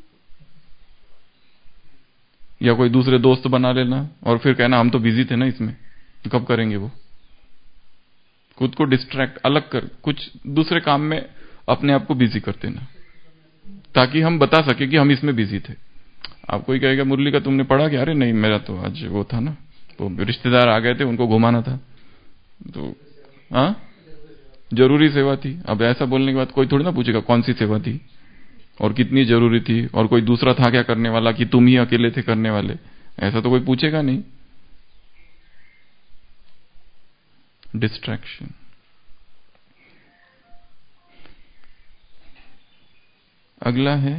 या कोई दूसरे दोस्त बना लेना और फिर कहना हम तो बिजी थे ना इसमें, कब करेंगे वो। खुद को डिस्ट्रैक्ट अलग कर, कुछ दूसरे काम में अपने आप को बिजी कर देना, ताकि हम बता सके कि हम इसमें बिजी थे। आप कोई कहेगा मुरली का तुमने पढ़ा क्या, अरे नहीं मेरा तो आज वो था ना, वो रिश्तेदार आ गए थे उनको घुमाना था, तो हाँ जरूरी सेवा थी। अब ऐसा बोलने के बाद कोई थोड़ी ना पूछेगा कौन सी सेवा थी और कितनी जरूरी थी, और कोई दूसरा था क्या करने वाला कि तुम ही अकेले थे करने वाले, ऐसा तो कोई पूछेगा नहीं। डिस्ट्रैक्शन। अगला है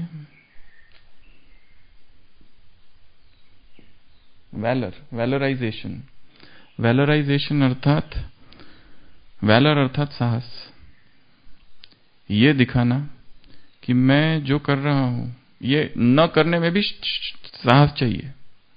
वैलर, वैलराइजेशन। वैलराइजेशन अर्थात, वैलर अर्थात साहस, ये दिखाना कि मैं जो कर रहा हूं ये न करने में भी साहस चाहिए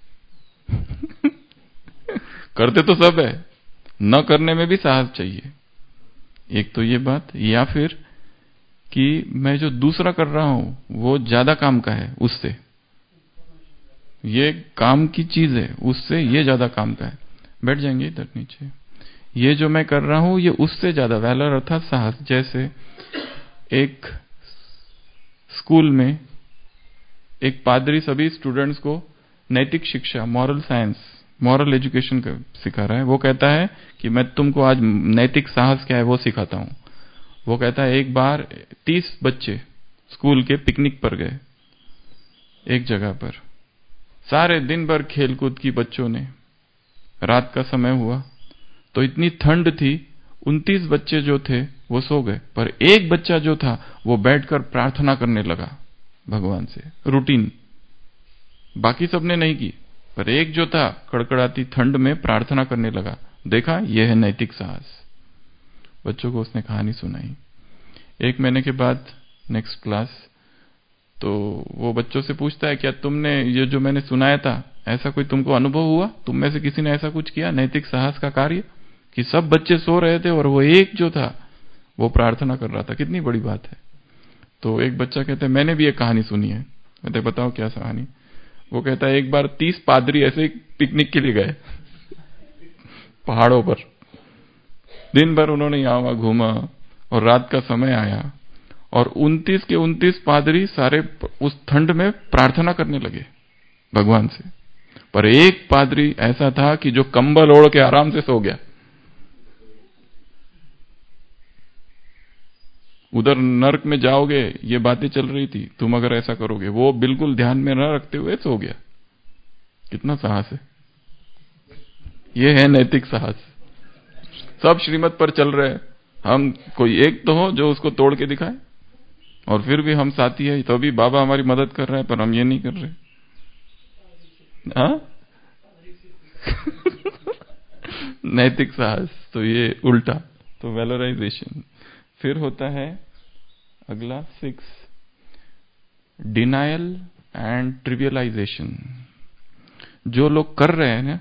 करते तो सब है, न करने में भी साहस चाहिए। एक तो ये बात, या फिर कि मैं जो दूसरा कर रहा हूं वो ज्यादा काम का है उससे, ये काम की चीज है उससे ये ज्यादा काम का है। बैठ जाएंगे इधर नीचे। ये जो मैं कर रहा हूं ये उससे ज्यादा, वैलर अर्थात साहस। जैसे एक स्कूल में एक पादरी सभी स्टूडेंट्स को नैतिक शिक्षा, मॉरल साइंस, मॉरल एजुकेशन सिखा रहा है। वो कहता है कि मैं तुमको आज नैतिक साहस क्या है वो सिखाता हूं। वो कहता है एक बार 30 बच्चे स्कूल के पिकनिक पर गए एक जगह पर, सारे दिन भर खेलकूद की बच्चों ने। रात का समय हुआ तो इतनी ठंड थी, 29 बच्चे जो थे वो सो गए, पर एक बच्चा जो था वो बैठकर प्रार्थना करने लगा भगवान से, रूटीन। बाकी सबने नहीं की, पर एक जो था कड़कड़ाती ठंड में प्रार्थना करने लगा। देखा, यह है नैतिक साहस। बच्चों को उसने कहानी सुनाई। 1 महीने के बाद नेक्स्ट क्लास, तो वो बच्चों से पूछता है क्या तुमने ये जो मैंने सुनाया था ऐसा कोई तुमको अनुभव हुआ, तुम में से किसी ने ऐसा कुछ किया नैतिक साहस का कार्य, कि सब बच्चे सो रहे थे और वो एक जो था वो प्रार्थना कर रहा था। कितनी बड़ी बात है। तो एक बच्चा कहता है मैंने भी एक कहानी सुनी है। कहते बताओ क्या कहानी। वो कहता है एक बार 30 पादरी ऐसे पिकनिक के लिए गए पहाड़ों पर। दिन भर उन्होंने यहां वहां घूमा और रात का समय आया और 29 के 29 पादरी सारे उस ठंड में प्रार्थना करने लगे भगवान से। पर एक पादरी ऐसा था कि जो कंबल ओढ़ के आराम से सो गया। उधर नर्क में जाओगे ये बातें चल रही थी, तुम अगर ऐसा करोगे, वो बिल्कुल ध्यान में न रखते हुए सो गया। कितना साहस है। ये है नैतिक साहस। सब श्रीमत पर चल रहे हैं, हम कोई एक तो हो जो उसको तोड़ के दिखाए, और फिर भी हम साथी है, तो भी बाबा हमारी मदद कर रहा है पर हम ये नहीं कर रहे। हाँ नैतिक साहस, तो ये उल्टा, तो वैलोराइजेशन। फिर होता है अगला 6, डिनायल एंड ट्रिवियलाइजेशन। जो लोग कर रहे हैं ना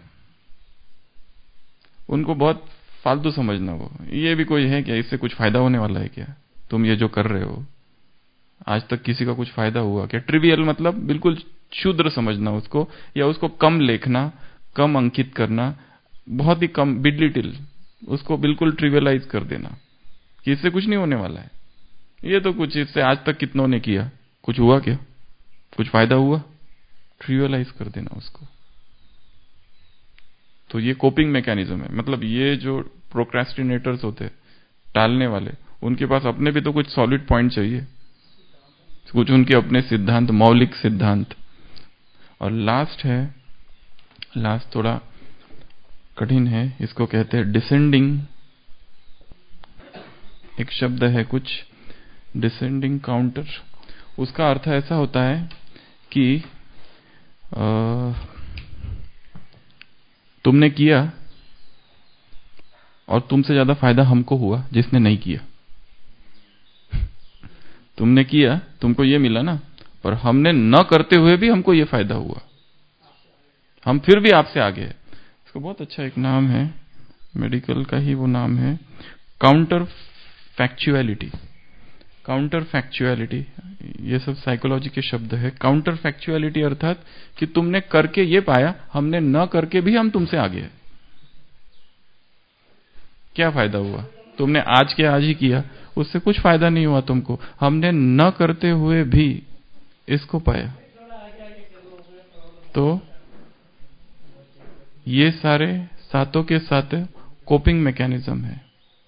उनको बहुत फालतू समझना। वो ये भी कोई है क्या, इससे कुछ फायदा होने वाला है क्या, तुम ये जो कर रहे हो आज तक किसी का कुछ फायदा हुआ क्या। ट्रिवियल मतलब बिल्कुल क्षुद्र समझना उसको, या उसको कम लेखना, कम अंकित करना, बहुत ही कम, बिडलिटिल, उसको बिल्कुल ट्रिवियलाइज कर देना कि इससे कुछ नहीं होने वाला है, ये तो कुछ इससे आज तक कितनों ने किया, कुछ हुआ क्या, कुछ फायदा हुआ, ट्रिवियलाइज कर देना उसको। तो ये कोपिंग मैकेनिज्म है। मतलब ये जो प्रोक्रेस्टिनेटर्स होते हैं, टालने वाले, उनके पास अपने भी तो कुछ सॉलिड पॉइंट चाहिए, कुछ उनके अपने सिद्धांत, मौलिक सिद्धांत। और लास्ट है, लास्ट थोड़ा कठिन है, इसको कहते हैं डिसेंडिंग। एक शब्द है कुछ, डिसेंडिंग काउंटर। उसका अर्थ ऐसा होता है कि तुमने किया और तुमसे ज्यादा फायदा हमको हुआ जिसने नहीं किया। तुमने किया, तुमको ये मिला ना, पर हमने न करते हुए भी हमको ये फायदा हुआ, हम फिर भी आपसे आगे हैं। इसको बहुत अच्छा एक नाम है, मेडिकल का ही वो नाम है, काउंटर फैक्चुअलिटी। काउंटर फैक्चुअलिटी, ये सब साइकोलॉजी के शब्द है। काउंटर फैक्चुअलिटी अर्थात कि तुमने करके ये पाया, हमने न करके भी हम तुमसे आगे हैं। क्या फायदा हुआ, तुमने आज के आज ही किया, उससे कुछ फायदा नहीं हुआ तुमको, हमने न करते हुए भी इसको पाया। तो ये सारे सातों के साथ कोपिंग मैकेनिज्म है।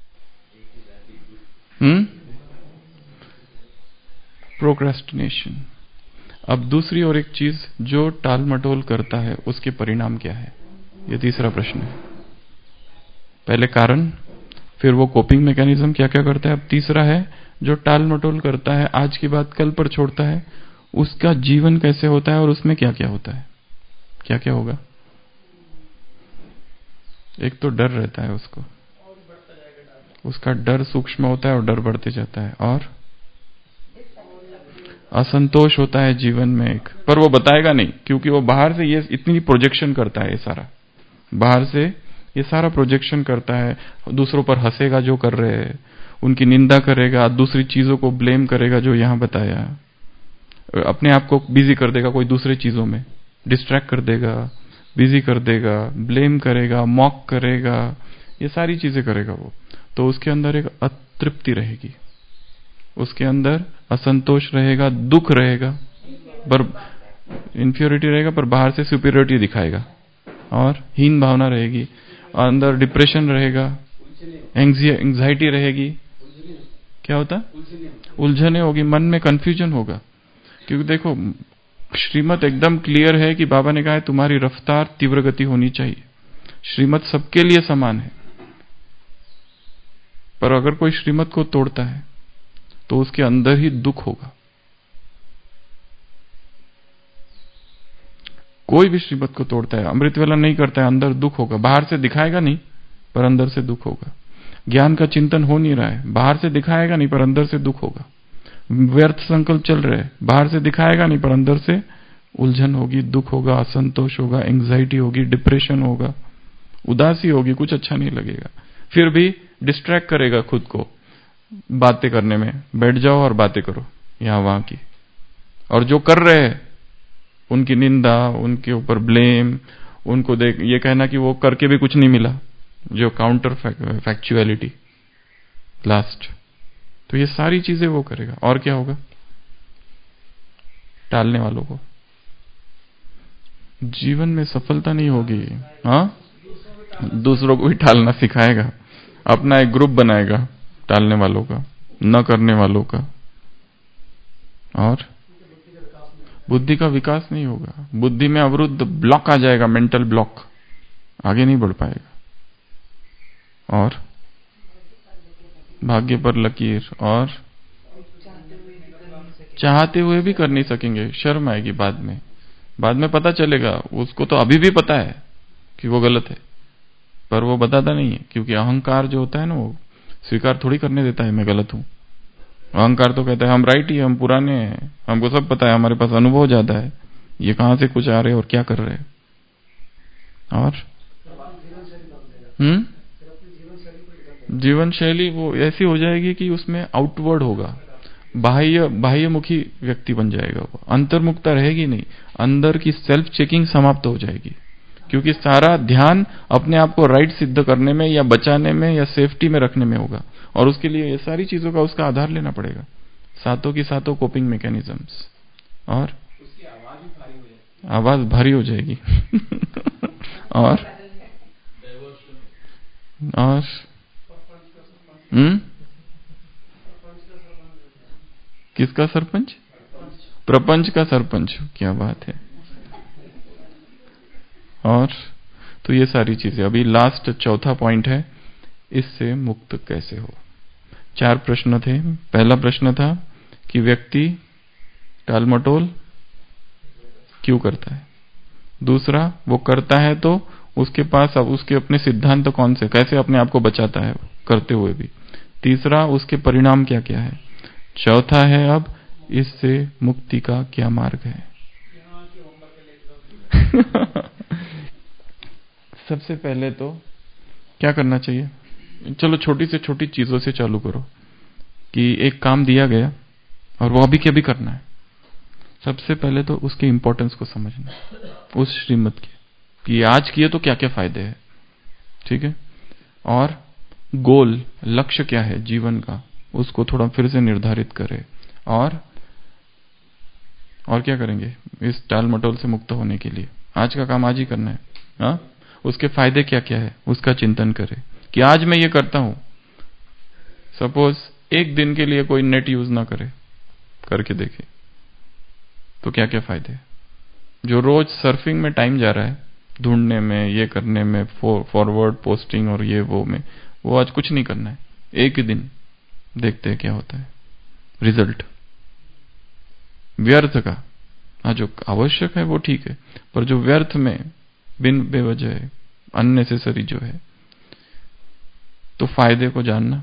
प्रोक्रेस्टिनेशन। अब दूसरी और एक चीज जो टाल मटोल करता है, उसके परिणाम क्या है, ये तीसरा प्रश्न है। पहले कारण, फिर वो कोपिंग मैकेनिज्म क्या क्या करता है। अब तीसरा है जो टाल मटोल करता है, आज की बात कल पर छोड़ता है, उसका जीवन कैसे होता है और उसमें क्या क्या होता है, क्या क्या होगा। एक तो डर रहता है उसको, उसका डर सूक्ष्म होता है और डर बढ़ते जाता है, और असंतोष होता है जीवन में एक, पर वो बताएगा नहीं क्योंकि वो बाहर से ये इतनी प्रोजेक्शन करता है, ये सारा बाहर से ये सारा प्रोजेक्शन करता है। दूसरों पर हंसेगा जो कर रहे हैं, उनकी निंदा करेगा, दूसरी चीजों को ब्लेम करेगा जो यहां बताया, अपने आप को बिजी कर देगा कोई दूसरी चीजों में, डिस्ट्रैक्ट कर देगा, बिजी कर देगा, ब्लेम करेगा, मॉक करेगा, ये सारी चीजें करेगा वो। तो उसके अंदर एक अतृप्ति रहेगी, उसके अंदर असंतोष रहेगा, दुख रहेगा, पर इंफ्योरिटी रहेगा, पर बाहर से सुपीरियरिटी दिखाएगा, और हीन भावना रहेगी, अंदर डिप्रेशन रहेगा, एंग्जाइटी रहेगी। क्या होता, उलझने होगी, मन में कंफ्यूजन होगा। क्योंकि देखो श्रीमत एकदम क्लियर है कि बाबा ने कहा है तुम्हारी रफ्तार तीव्र गति होनी चाहिए, श्रीमत सबके लिए समान है। पर अगर कोई श्रीमत को तोड़ता है तो उसके अंदर ही दुख होगा। कोई भी श्रीमत को तोड़ता है, अमृत वेला नहीं करता है, अंदर दुख होगा, बाहर से दिखाएगा नहीं पर अंदर से दुख होगा। ज्ञान का चिंतन हो नहीं रहा है, बाहर से दिखाएगा नहीं पर अंदर से दुख होगा। व्यर्थ संकल्प चल रहे हैं, बाहर से दिखाएगा नहीं पर अंदर से उलझन होगी, दुख होगा, असंतोष होगा, एंग्जाइटी होगी, डिप्रेशन होगा, उदासी होगी, कुछ अच्छा नहीं लगेगा। फिर भी डिस्ट्रैक्ट करेगा खुद को बातें करने में, बैठ जाओ और बातें करो यहां वहां की, और जो कर रहे हैं उनकी निंदा, उनके ऊपर ब्लेम, उनको देख ये कहना कि वो करके भी कुछ नहीं मिला, जो काउंटर फैक्चुअलिटी लास्ट। तो ये सारी चीजें वो करेगा, और क्या होगा, टालने वालों को जीवन में सफलता नहीं होगी। हाँ, दूसरों को भी टालना सिखाएगा, अपना एक ग्रुप बनाएगा टालने वालों का, न करने वालों का, और बुद्धि का विकास नहीं होगा, बुद्धि में अवरुद्ध ब्लॉक आ जाएगा, मेंटल ब्लॉक, आगे नहीं बढ़ पाएगा, और भाग्य पर लकीर, और चाहते हुए भी कर नहीं सकेंगे, शर्म आएगी बाद में, बाद में पता चलेगा उसको, तो अभी भी पता है कि वो गलत है पर वो बताता नहीं है, क्योंकि अहंकार जो होता है ना, वो स्वीकार थोड़ी करने देता है मैं गलत हूं। अहंकार तो कहता है हम राइट ही, हम पुराने हैं, हमको सब पता है, हमारे पास अनुभव ज्यादा है, ये कहां से कुछ आ रहे और क्या कर रहे हैं। और जीवन शैली वो ऐसी हो जाएगी कि उसमें आउटवर्ड होगा, बाह्यमुखी व्यक्ति बन जाएगा वो, अंतर्मुखता रहेगी नहीं, अंदर की सेल्फ चेकिंग समाप्त हो जाएगी। क्योंकि सारा ध्यान अपने आप को राइट सिद्ध करने में या बचाने में या सेफ्टी में रखने में होगा, और उसके लिए ये सारी चीजों का उसका आधार लेना पड़ेगा, सातों की सातों कोपिंग मैकेनिज्म्स। और उसकी आवाज भारी हो जाएगी और किसका सरपंच? प्रपंच का सरपंच, क्या बात है। और तो ये सारी चीजें, अभी लास्ट चौथा पॉइंट है, इससे मुक्त कैसे हो। 4 प्रश्न थे। पहला प्रश्न था कि व्यक्ति टालमटोल क्यों करता है। दूसरा, वो करता है तो उसके पास अब उसके अपने सिद्धांत कौन से, कैसे अपने आप को बचाता है करते हुए भी। तीसरा, उसके परिणाम क्या क्या है। चौथा है अब इससे मुक्ति का क्या मार्ग है। सबसे पहले तो क्या करना चाहिए, चलो छोटी से छोटी चीजों से चालू करो कि एक काम दिया गया और वो अभी के अभी करना है। सबसे पहले तो उसके इंपॉर्टेंस को समझना, उस श्रीमत के कि आज किए तो क्या क्या फायदे हैं, ठीक है। और गोल, लक्ष्य क्या है जीवन का, उसको थोड़ा फिर से निर्धारित करें। और क्या करेंगे इस टाल मटोल से मुक्त होने के लिए। आज का काम आज ही करना है। हाँ, उसके फायदे क्या क्या है उसका चिंतन करें कि आज मैं ये करता हूं, सपोज एक दिन के लिए कोई नेट यूज ना करे, करके देखे तो क्या क्या फायदे हैं। जो रोज सर्फिंग में टाइम जा रहा है, ढूंढने में, ये करने में, फॉरवर्ड पोस्टिंग और ये वो में, वो आज कुछ नहीं करना है, एक ही दिन देखते हैं क्या होता है रिजल्ट। व्यर्थ का, हाँ जो आवश्यक है वो ठीक है, पर जो व्यर्थ में बिन बेवजह अननेसेसरी जो है, तो फायदे को जानना,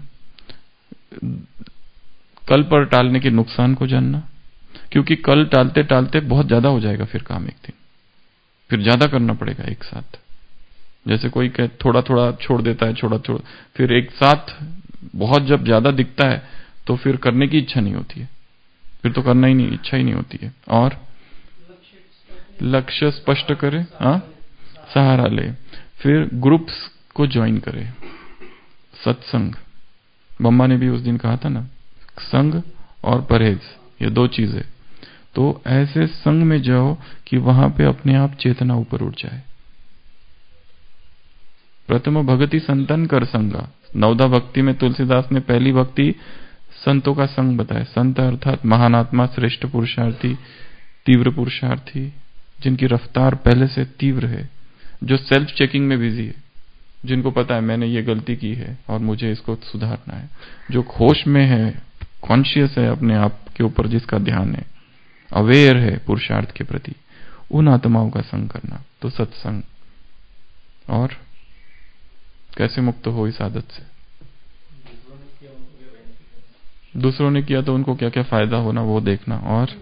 कल पर टालने के नुकसान को जानना, क्योंकि कल टालते टालते बहुत ज्यादा हो जाएगा फिर काम, एक दिन फिर ज्यादा करना पड़ेगा एक साथ। जैसे कोई थोड़ा थोड़ा छोड़ देता है, छोड़ फिर एक साथ बहुत जब ज्यादा दिखता है तो फिर करने की इच्छा नहीं होती है, फिर तो करना ही नहीं, इच्छा ही नहीं होती है। और लक्ष्य स्पष्ट करे, हाँ सहारा ले, फिर ग्रुप्स को ज्वाइन करे, सत्संग। मम्मा ने भी उस दिन कहा था ना, संग और परहेज, ये 2 चीजें। तो ऐसे संग में जाओ कि वहां पे अपने आप चेतना ऊपर उठ जाए। प्रथम भक्ति संतन कर संगा, नवदा भक्ति में तुलसीदास ने पहली भक्ति संतों का संग बताया। संत अर्थात महान आत्मा, श्रेष्ठ पुरुषार्थी, तीव्र पुरुषार्थी, जिनकी रफ्तार पहले से तीव्र है, जो सेल्फ चेकिंग में बिजी है, जिनको पता है मैंने ये गलती की है और मुझे इसको सुधारना है, जो होश में है, कॉन्शियस है अपने आप के ऊपर, जिसका ध्यान है, अवेयर है पुरुषार्थ के प्रति, उन आत्माओं का संग करना, तो सत्संग। और कैसे मुक्त हो इस आदत से। दूसरों ने किया तो उनको क्या क्या फायदा होना वो देखना। और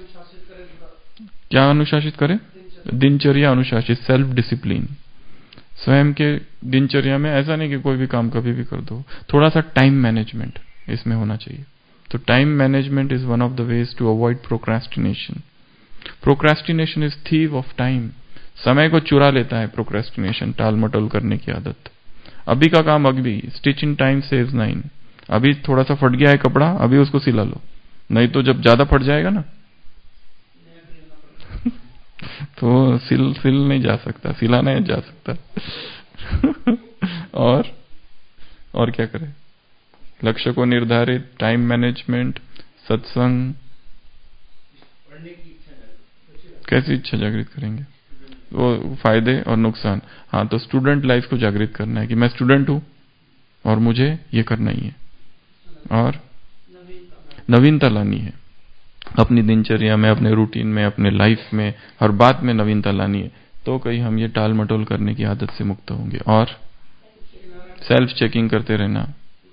क्या अनुशासित करें, दिनचर्या अनुशासित, सेल्फ डिसिप्लिन। स्वयं के दिनचर्या में ऐसा नहीं कि कोई भी काम कभी भी कर दो, थोड़ा सा टाइम मैनेजमेंट इसमें होना चाहिए। तो time management is one of the ways to avoid procrastination. Procrastination is thief of time. समय को चुरा लेता है प्रोक्रेस्टिनेशन, टाल मटोल करने की आदत। अभी का काम अभी, स्टिच इन टाइम सेव्स 9। अभी थोड़ा सा फट गया है कपड़ा, अभी उसको सिला लो, नहीं तो जब ज्यादा फट जाएगा ना तो सिल नहीं जा सकता, सिला नहीं जा सकता। और क्या करें, लक्ष्य को निर्धारित, टाइम मैनेजमेंट, सत्संग। कैसी इच्छा जागृत करेंगे, वो फायदे और नुकसान। हाँ, तो स्टूडेंट लाइफ को जागृत करना है कि मैं स्टूडेंट हूं और मुझे ये करना ही है, और नवीनता लानी है अपनी दिनचर्या में, अपने रूटीन में, अपने लाइफ में, हर बात में नवीनता लानी है। तो कहीं हम ये टाल मटोल करने की आदत से मुक्त होंगे। और सेल्फ चेकिंग करते रहना,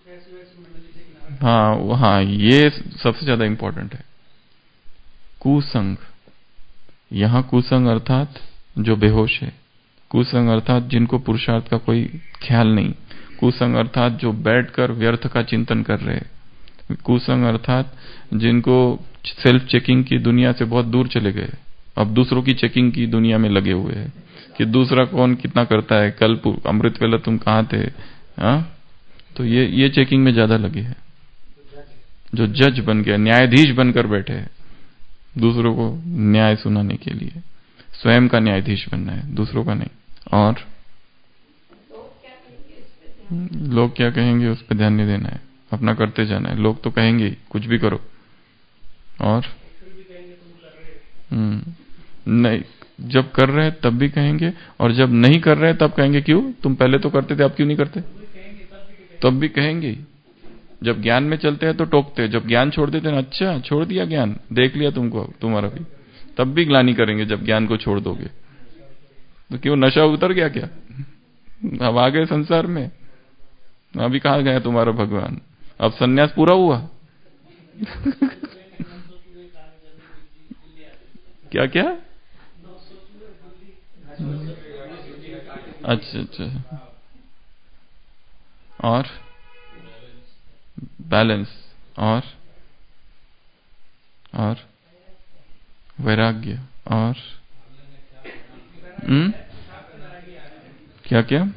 हाँ ये सबसे ज्यादा इंपॉर्टेंट है। कुसंग, यहां कुसंग अर्थात जो बेहोश है, कुसंग अर्थात जिनको पुरुषार्थ का कोई ख्याल नहीं, कुसंग अर्थात जो बैठकर व्यर्थ का चिंतन कर रहे, कुसंग अर्थात जिनको सेल्फ चेकिंग की दुनिया से बहुत दूर चले गए, अब दूसरों की चेकिंग की दुनिया में लगे हुए हैं कि दूसरा कौन कितना करता है, कल अमृत वेला तुम कहाँ थे। हाँ, तो ये चेकिंग में ज्यादा लगे हैं। जो जज बन गया, न्यायाधीश बनकर बैठे हैं दूसरों को न्याय सुनाने के लिए। स्वयं का न्यायाधीश बनना है, दूसरों का नहीं। और लोग क्या कहेंगे उस पर ध्यान नहीं देना है, अपना करते जाना है। लोग तो कहेंगे ही, कुछ भी करो। और नहीं, जब कर रहे हैं तब भी कहेंगे, और जब नहीं कर रहे हैं तब कहेंगे क्यों, तुम पहले तो करते थे, अब क्यों नहीं करते, तब भी कहेंगे। जब ज्ञान में चलते हैं तो टोकते हैं, जब ज्ञान छोड़ देते हैं, अच्छा छोड़ दिया ज्ञान, देख लिया तुमको तुम्हारा भी, तब भी ग्लानि करेंगे जब ज्ञान को छोड़ दोगे। तो क्यों, नशा उतर गया क्या, अब आ गए संसार में, अभी कहाँ गया तुम्हारा भगवान, अब सन्यास पूरा हुआ। क्या क्या, अच्छा अच्छा, और बैलेंस, और वैराग्य, और क्या क्या,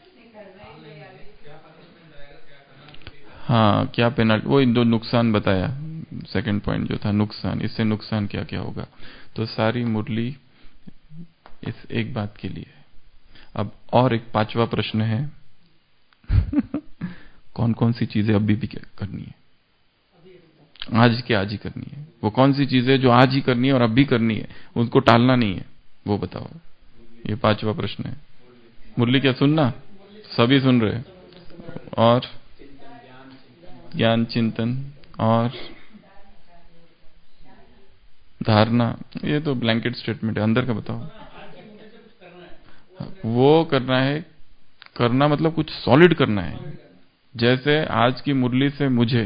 हाँ क्या पेनल्टी, वो दो नुकसान बताया। सेकंड पॉइंट जो था नुकसान, इससे नुकसान क्या क्या होगा। तो सारी मुरली इस एक बात के लिए है। अब और एक पांचवा प्रश्न है। कौन कौन सी चीजें अभी भी करनी है, आज के आज ही करनी है। वो कौन सी चीजें जो आज ही करनी है और अभी करनी है, उनको टालना नहीं है, वो बताओ। ये पांचवा प्रश्न है। मुरली क्या सुनना, सभी सुन रहे हैं। और ज्ञान चिंतन, और धारणा, ये तो ब्लैंकेट स्टेटमेंट है, अंदर का बताओ। वो करना है, करना मतलब कुछ सॉलिड करना है। जैसे आज की मुरली से मुझे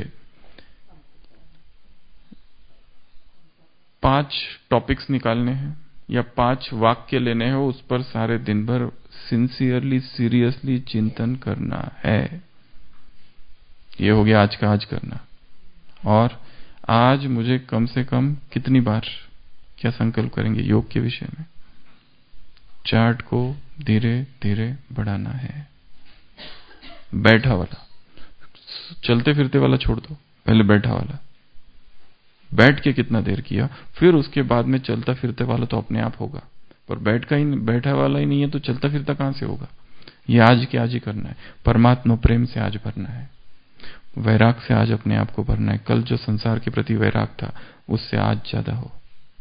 5 टॉपिक्स निकालने हैं या 5 वाक्य लेने हैं, उस पर सारे दिन भर सिंसियरली सीरियसली चिंतन करना है। ये हो गया आज का आज करना। और आज मुझे कम से कम कितनी बार क्या संकल्प करेंगे योग के विषय में, चार्ट को धीरे धीरे बढ़ाना है। बैठा वाला, चलते फिरते वाला छोड़ दो, पहले बैठा वाला। बैठ के कितना देर किया, फिर उसके बाद में चलता फिरते वाला तो अपने आप होगा। पर बैठा वाला ही नहीं है तो चलता फिरता कहां से होगा। ये आज के आज ही करना है। परमात्मा प्रेम से आज भरना है, वैराग से आज अपने आप को भरना है। कल जो संसार के प्रति वैराग था, उससे आज ज्यादा हो।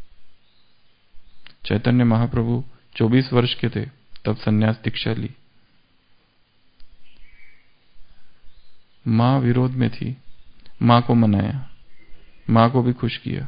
चैतन्य महाप्रभु 24 वर्ष के थे तब सन्यास दीक्षा ली। मां विरोध में थी, मां को मनाया, मां को भी खुश किया,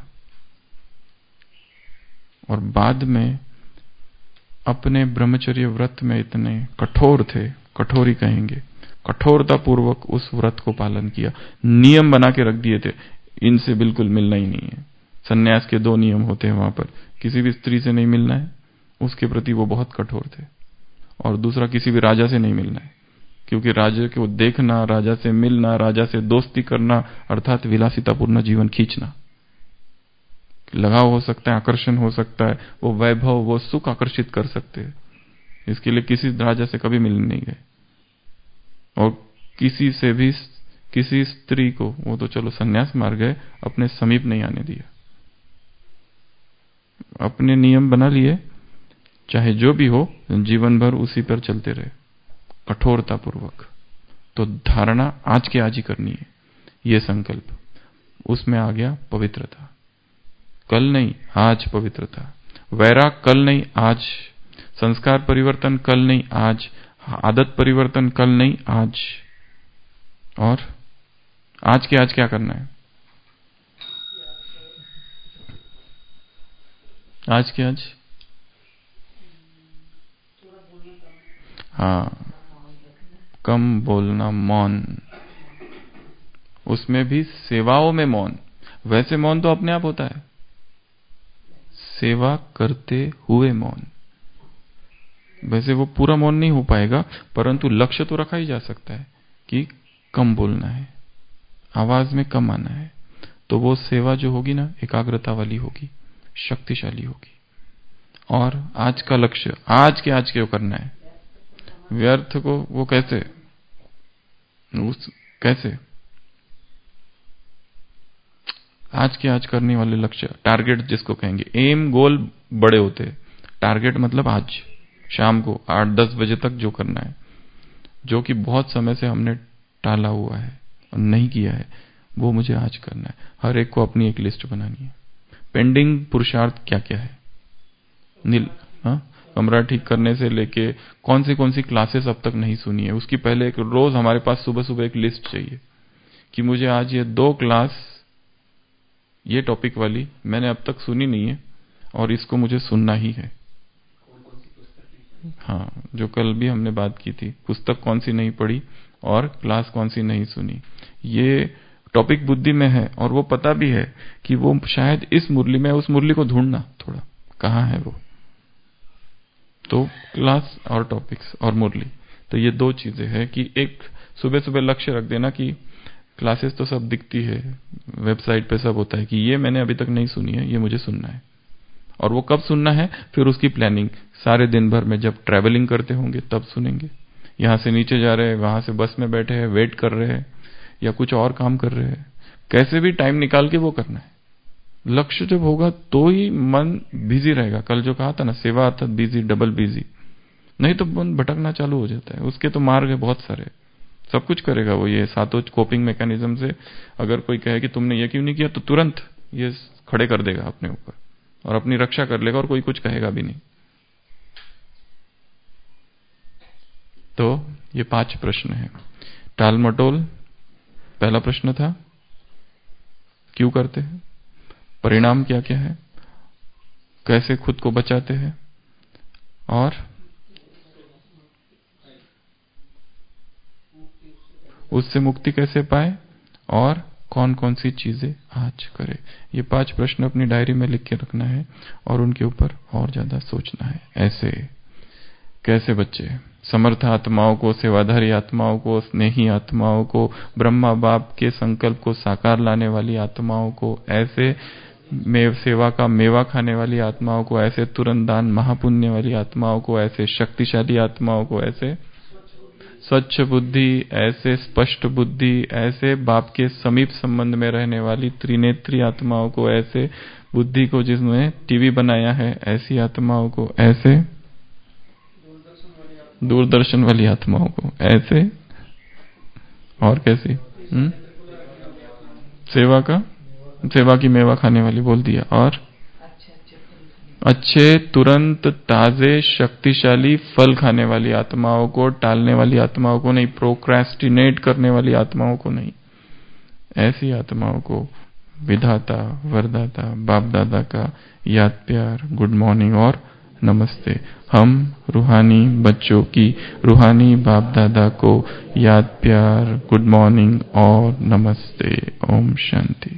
और बाद में अपने ब्रह्मचर्य व्रत में इतने कठोर थे, कठोर ही कहेंगे, कठोरता पूर्वक उस व्रत को पालन किया। नियम बना के रख दिए थे, इनसे बिल्कुल मिलना ही नहीं है। सन्यास के 2 नियम होते हैं वहां पर, किसी भी स्त्री से नहीं मिलना है, उसके प्रति वो बहुत कठोर थे। और दूसरा, किसी भी राजा से नहीं मिलना है, क्योंकि राजा को देखना, राजा से मिलना, राजा से दोस्ती करना अर्थात विलासितापूर्ण जीवन खींचना। लगाव हो सकता है, आकर्षण हो सकता है, वो वैभव, वो सुख आकर्षित कर सकते हैं। इसके लिए किसी राजा से कभी मिलने नहीं गए। और किसी से भी, किसी स्त्री को, वो तो चलो सन्यास मार गए, अपने समीप नहीं आने दिया। अपने नियम बना लिए, चाहे जो भी हो, जीवन भर उसी पर चलते रहे कठोरता पूर्वक। तो धारणा आज के आज ही करनी है, ये संकल्प। उसमें आ गया पवित्रता, कल नहीं आज पवित्रता। वैराग कल नहीं आज। संस्कार परिवर्तन कल नहीं आज। आदत परिवर्तन कल नहीं आज। और आज के आज क्या करना है, आज के आज, हाँ, कम बोलना, मौन। उसमें भी सेवाओं में मौन। वैसे मौन तो अपने आप होता है, सेवा करते हुए मौन। वैसे वो पूरा मौन नहीं हो पाएगा, परंतु लक्ष्य तो रखा ही जा सकता है कि कम बोलना है, आवाज में कम आना है। तो वो सेवा जो होगी ना, एकाग्रता वाली होगी, शक्तिशाली होगी। और आज का लक्ष्य आज के क्यों करना है। व्यर्थ को वो कैसे आज के आज करने वाले लक्ष्य, टारगेट जिसको कहेंगे, एम गोल बड़े होते हैं, टारगेट मतलब आज शाम को 8-10 बजे तक जो करना है, जो कि बहुत समय से हमने टाला हुआ है और नहीं किया है, वो मुझे आज करना है। हर एक को अपनी एक लिस्ट बनानी है। पेंडिंग पुरुषार्थ क्या क्या है, कमरा ठीक करने से लेके कौन सी क्लासेस अब तक नहीं सुनी है, उसकी पहले एक रोज हमारे पास सुबह सुबह एक लिस्ट चाहिए कि मुझे आज ये 2 क्लास ये टॉपिक वाली मैंने अब तक सुनी नहीं है और इसको मुझे सुनना ही है। हाँ, जो कल भी हमने बात की थी, पुस्तक कौन सी नहीं पढ़ी और क्लास कौन सी नहीं सुनी, ये टॉपिक बुद्धि में है और वो पता भी है कि वो शायद इस मुरली में, उस मुरली को ढूंढना थोड़ा कहाँ है वो। तो क्लास और टॉपिक्स और मुरली, तो ये 2 चीजें हैं कि एक सुबह सुबह लक्ष्य रख देना कि क्लासेस तो सब दिखती है, वेबसाइट पे सब होता है कि ये मैंने अभी तक नहीं सुनी है, ये मुझे सुनना है। और वो कब सुनना है, फिर उसकी प्लानिंग सारे दिन भर में, जब ट्रैवलिंग करते होंगे तब सुनेंगे, यहां से नीचे जा रहे हैं, वहां से बस में बैठे हैं, वेट कर रहे हैं या कुछ और काम कर रहे हैं, कैसे भी टाइम निकाल के वो करना है। लक्ष्य जब होगा तो ही मन बिजी रहेगा। कल जो कहा था ना, सेवा अर्थात बिजी, डबल बिजी, नहीं तो मन भटकना चालू हो जाता है। उसके तो मार्ग है बहुत सारे, सब कुछ करेगा वो, ये 7 कोपिंग मैकेनिज्म से अगर कोई कहे कि तुमने ये क्यों नहीं किया, तो तुरंत ये खड़े कर देगा अपने ऊपर और अपनी रक्षा कर लेगा और कोई कुछ कहेगा भी नहीं। तो ये 5 प्रश्न है। टाल मटोल पहला प्रश्न था, क्यों करते हैं, परिणाम क्या क्या है, कैसे खुद को बचाते हैं और उससे मुक्ति कैसे पाए और कौन कौन सी चीजें आज करें। ये 5 प्रश्न अपनी डायरी में लिख के रखना है और उनके ऊपर और ज्यादा सोचना है। ऐसे कैसे बच्चे, समर्थ आत्माओं को, सेवाधारी आत्माओं को, स्नेही आत्माओं को, ब्रह्मा बाप के संकल्प को साकार लाने वाली आत्माओं को, ऐसे सेवा का मेवा खाने वाली आत्माओं को, ऐसे तुरंत दान महापुण्य वाली आत्माओं को, ऐसे शक्तिशाली आत्माओं को, ऐसे स्वच्छ बुद्धि, ऐसे स्पष्ट बुद्धि, ऐसे बाप के समीप संबंध में रहने वाली त्रिनेत्री आत्माओं को, ऐसे बुद्धि को जिसने टीवी बनाया है ऐसी आत्माओं को, ऐसे दूरदर्शन वाली आत्माओं को, ऐसे और कैसी सेवा की मेवा खाने वाली बोल दिया, और अच्छे तुरंत ताजे शक्तिशाली फल खाने वाली आत्माओं को, टालने वाली आत्माओं को नहीं, प्रोक्रेस्टिनेट करने वाली आत्माओं को नहीं, ऐसी आत्माओं को विधाता वरदाता बाप दादा का याद प्यार, गुड मॉर्निंग और नमस्ते। हम रूहानी बच्चों की रूहानी बाप दादा को याद प्यार, गुड मॉर्निंग और नमस्ते। ओम शांति।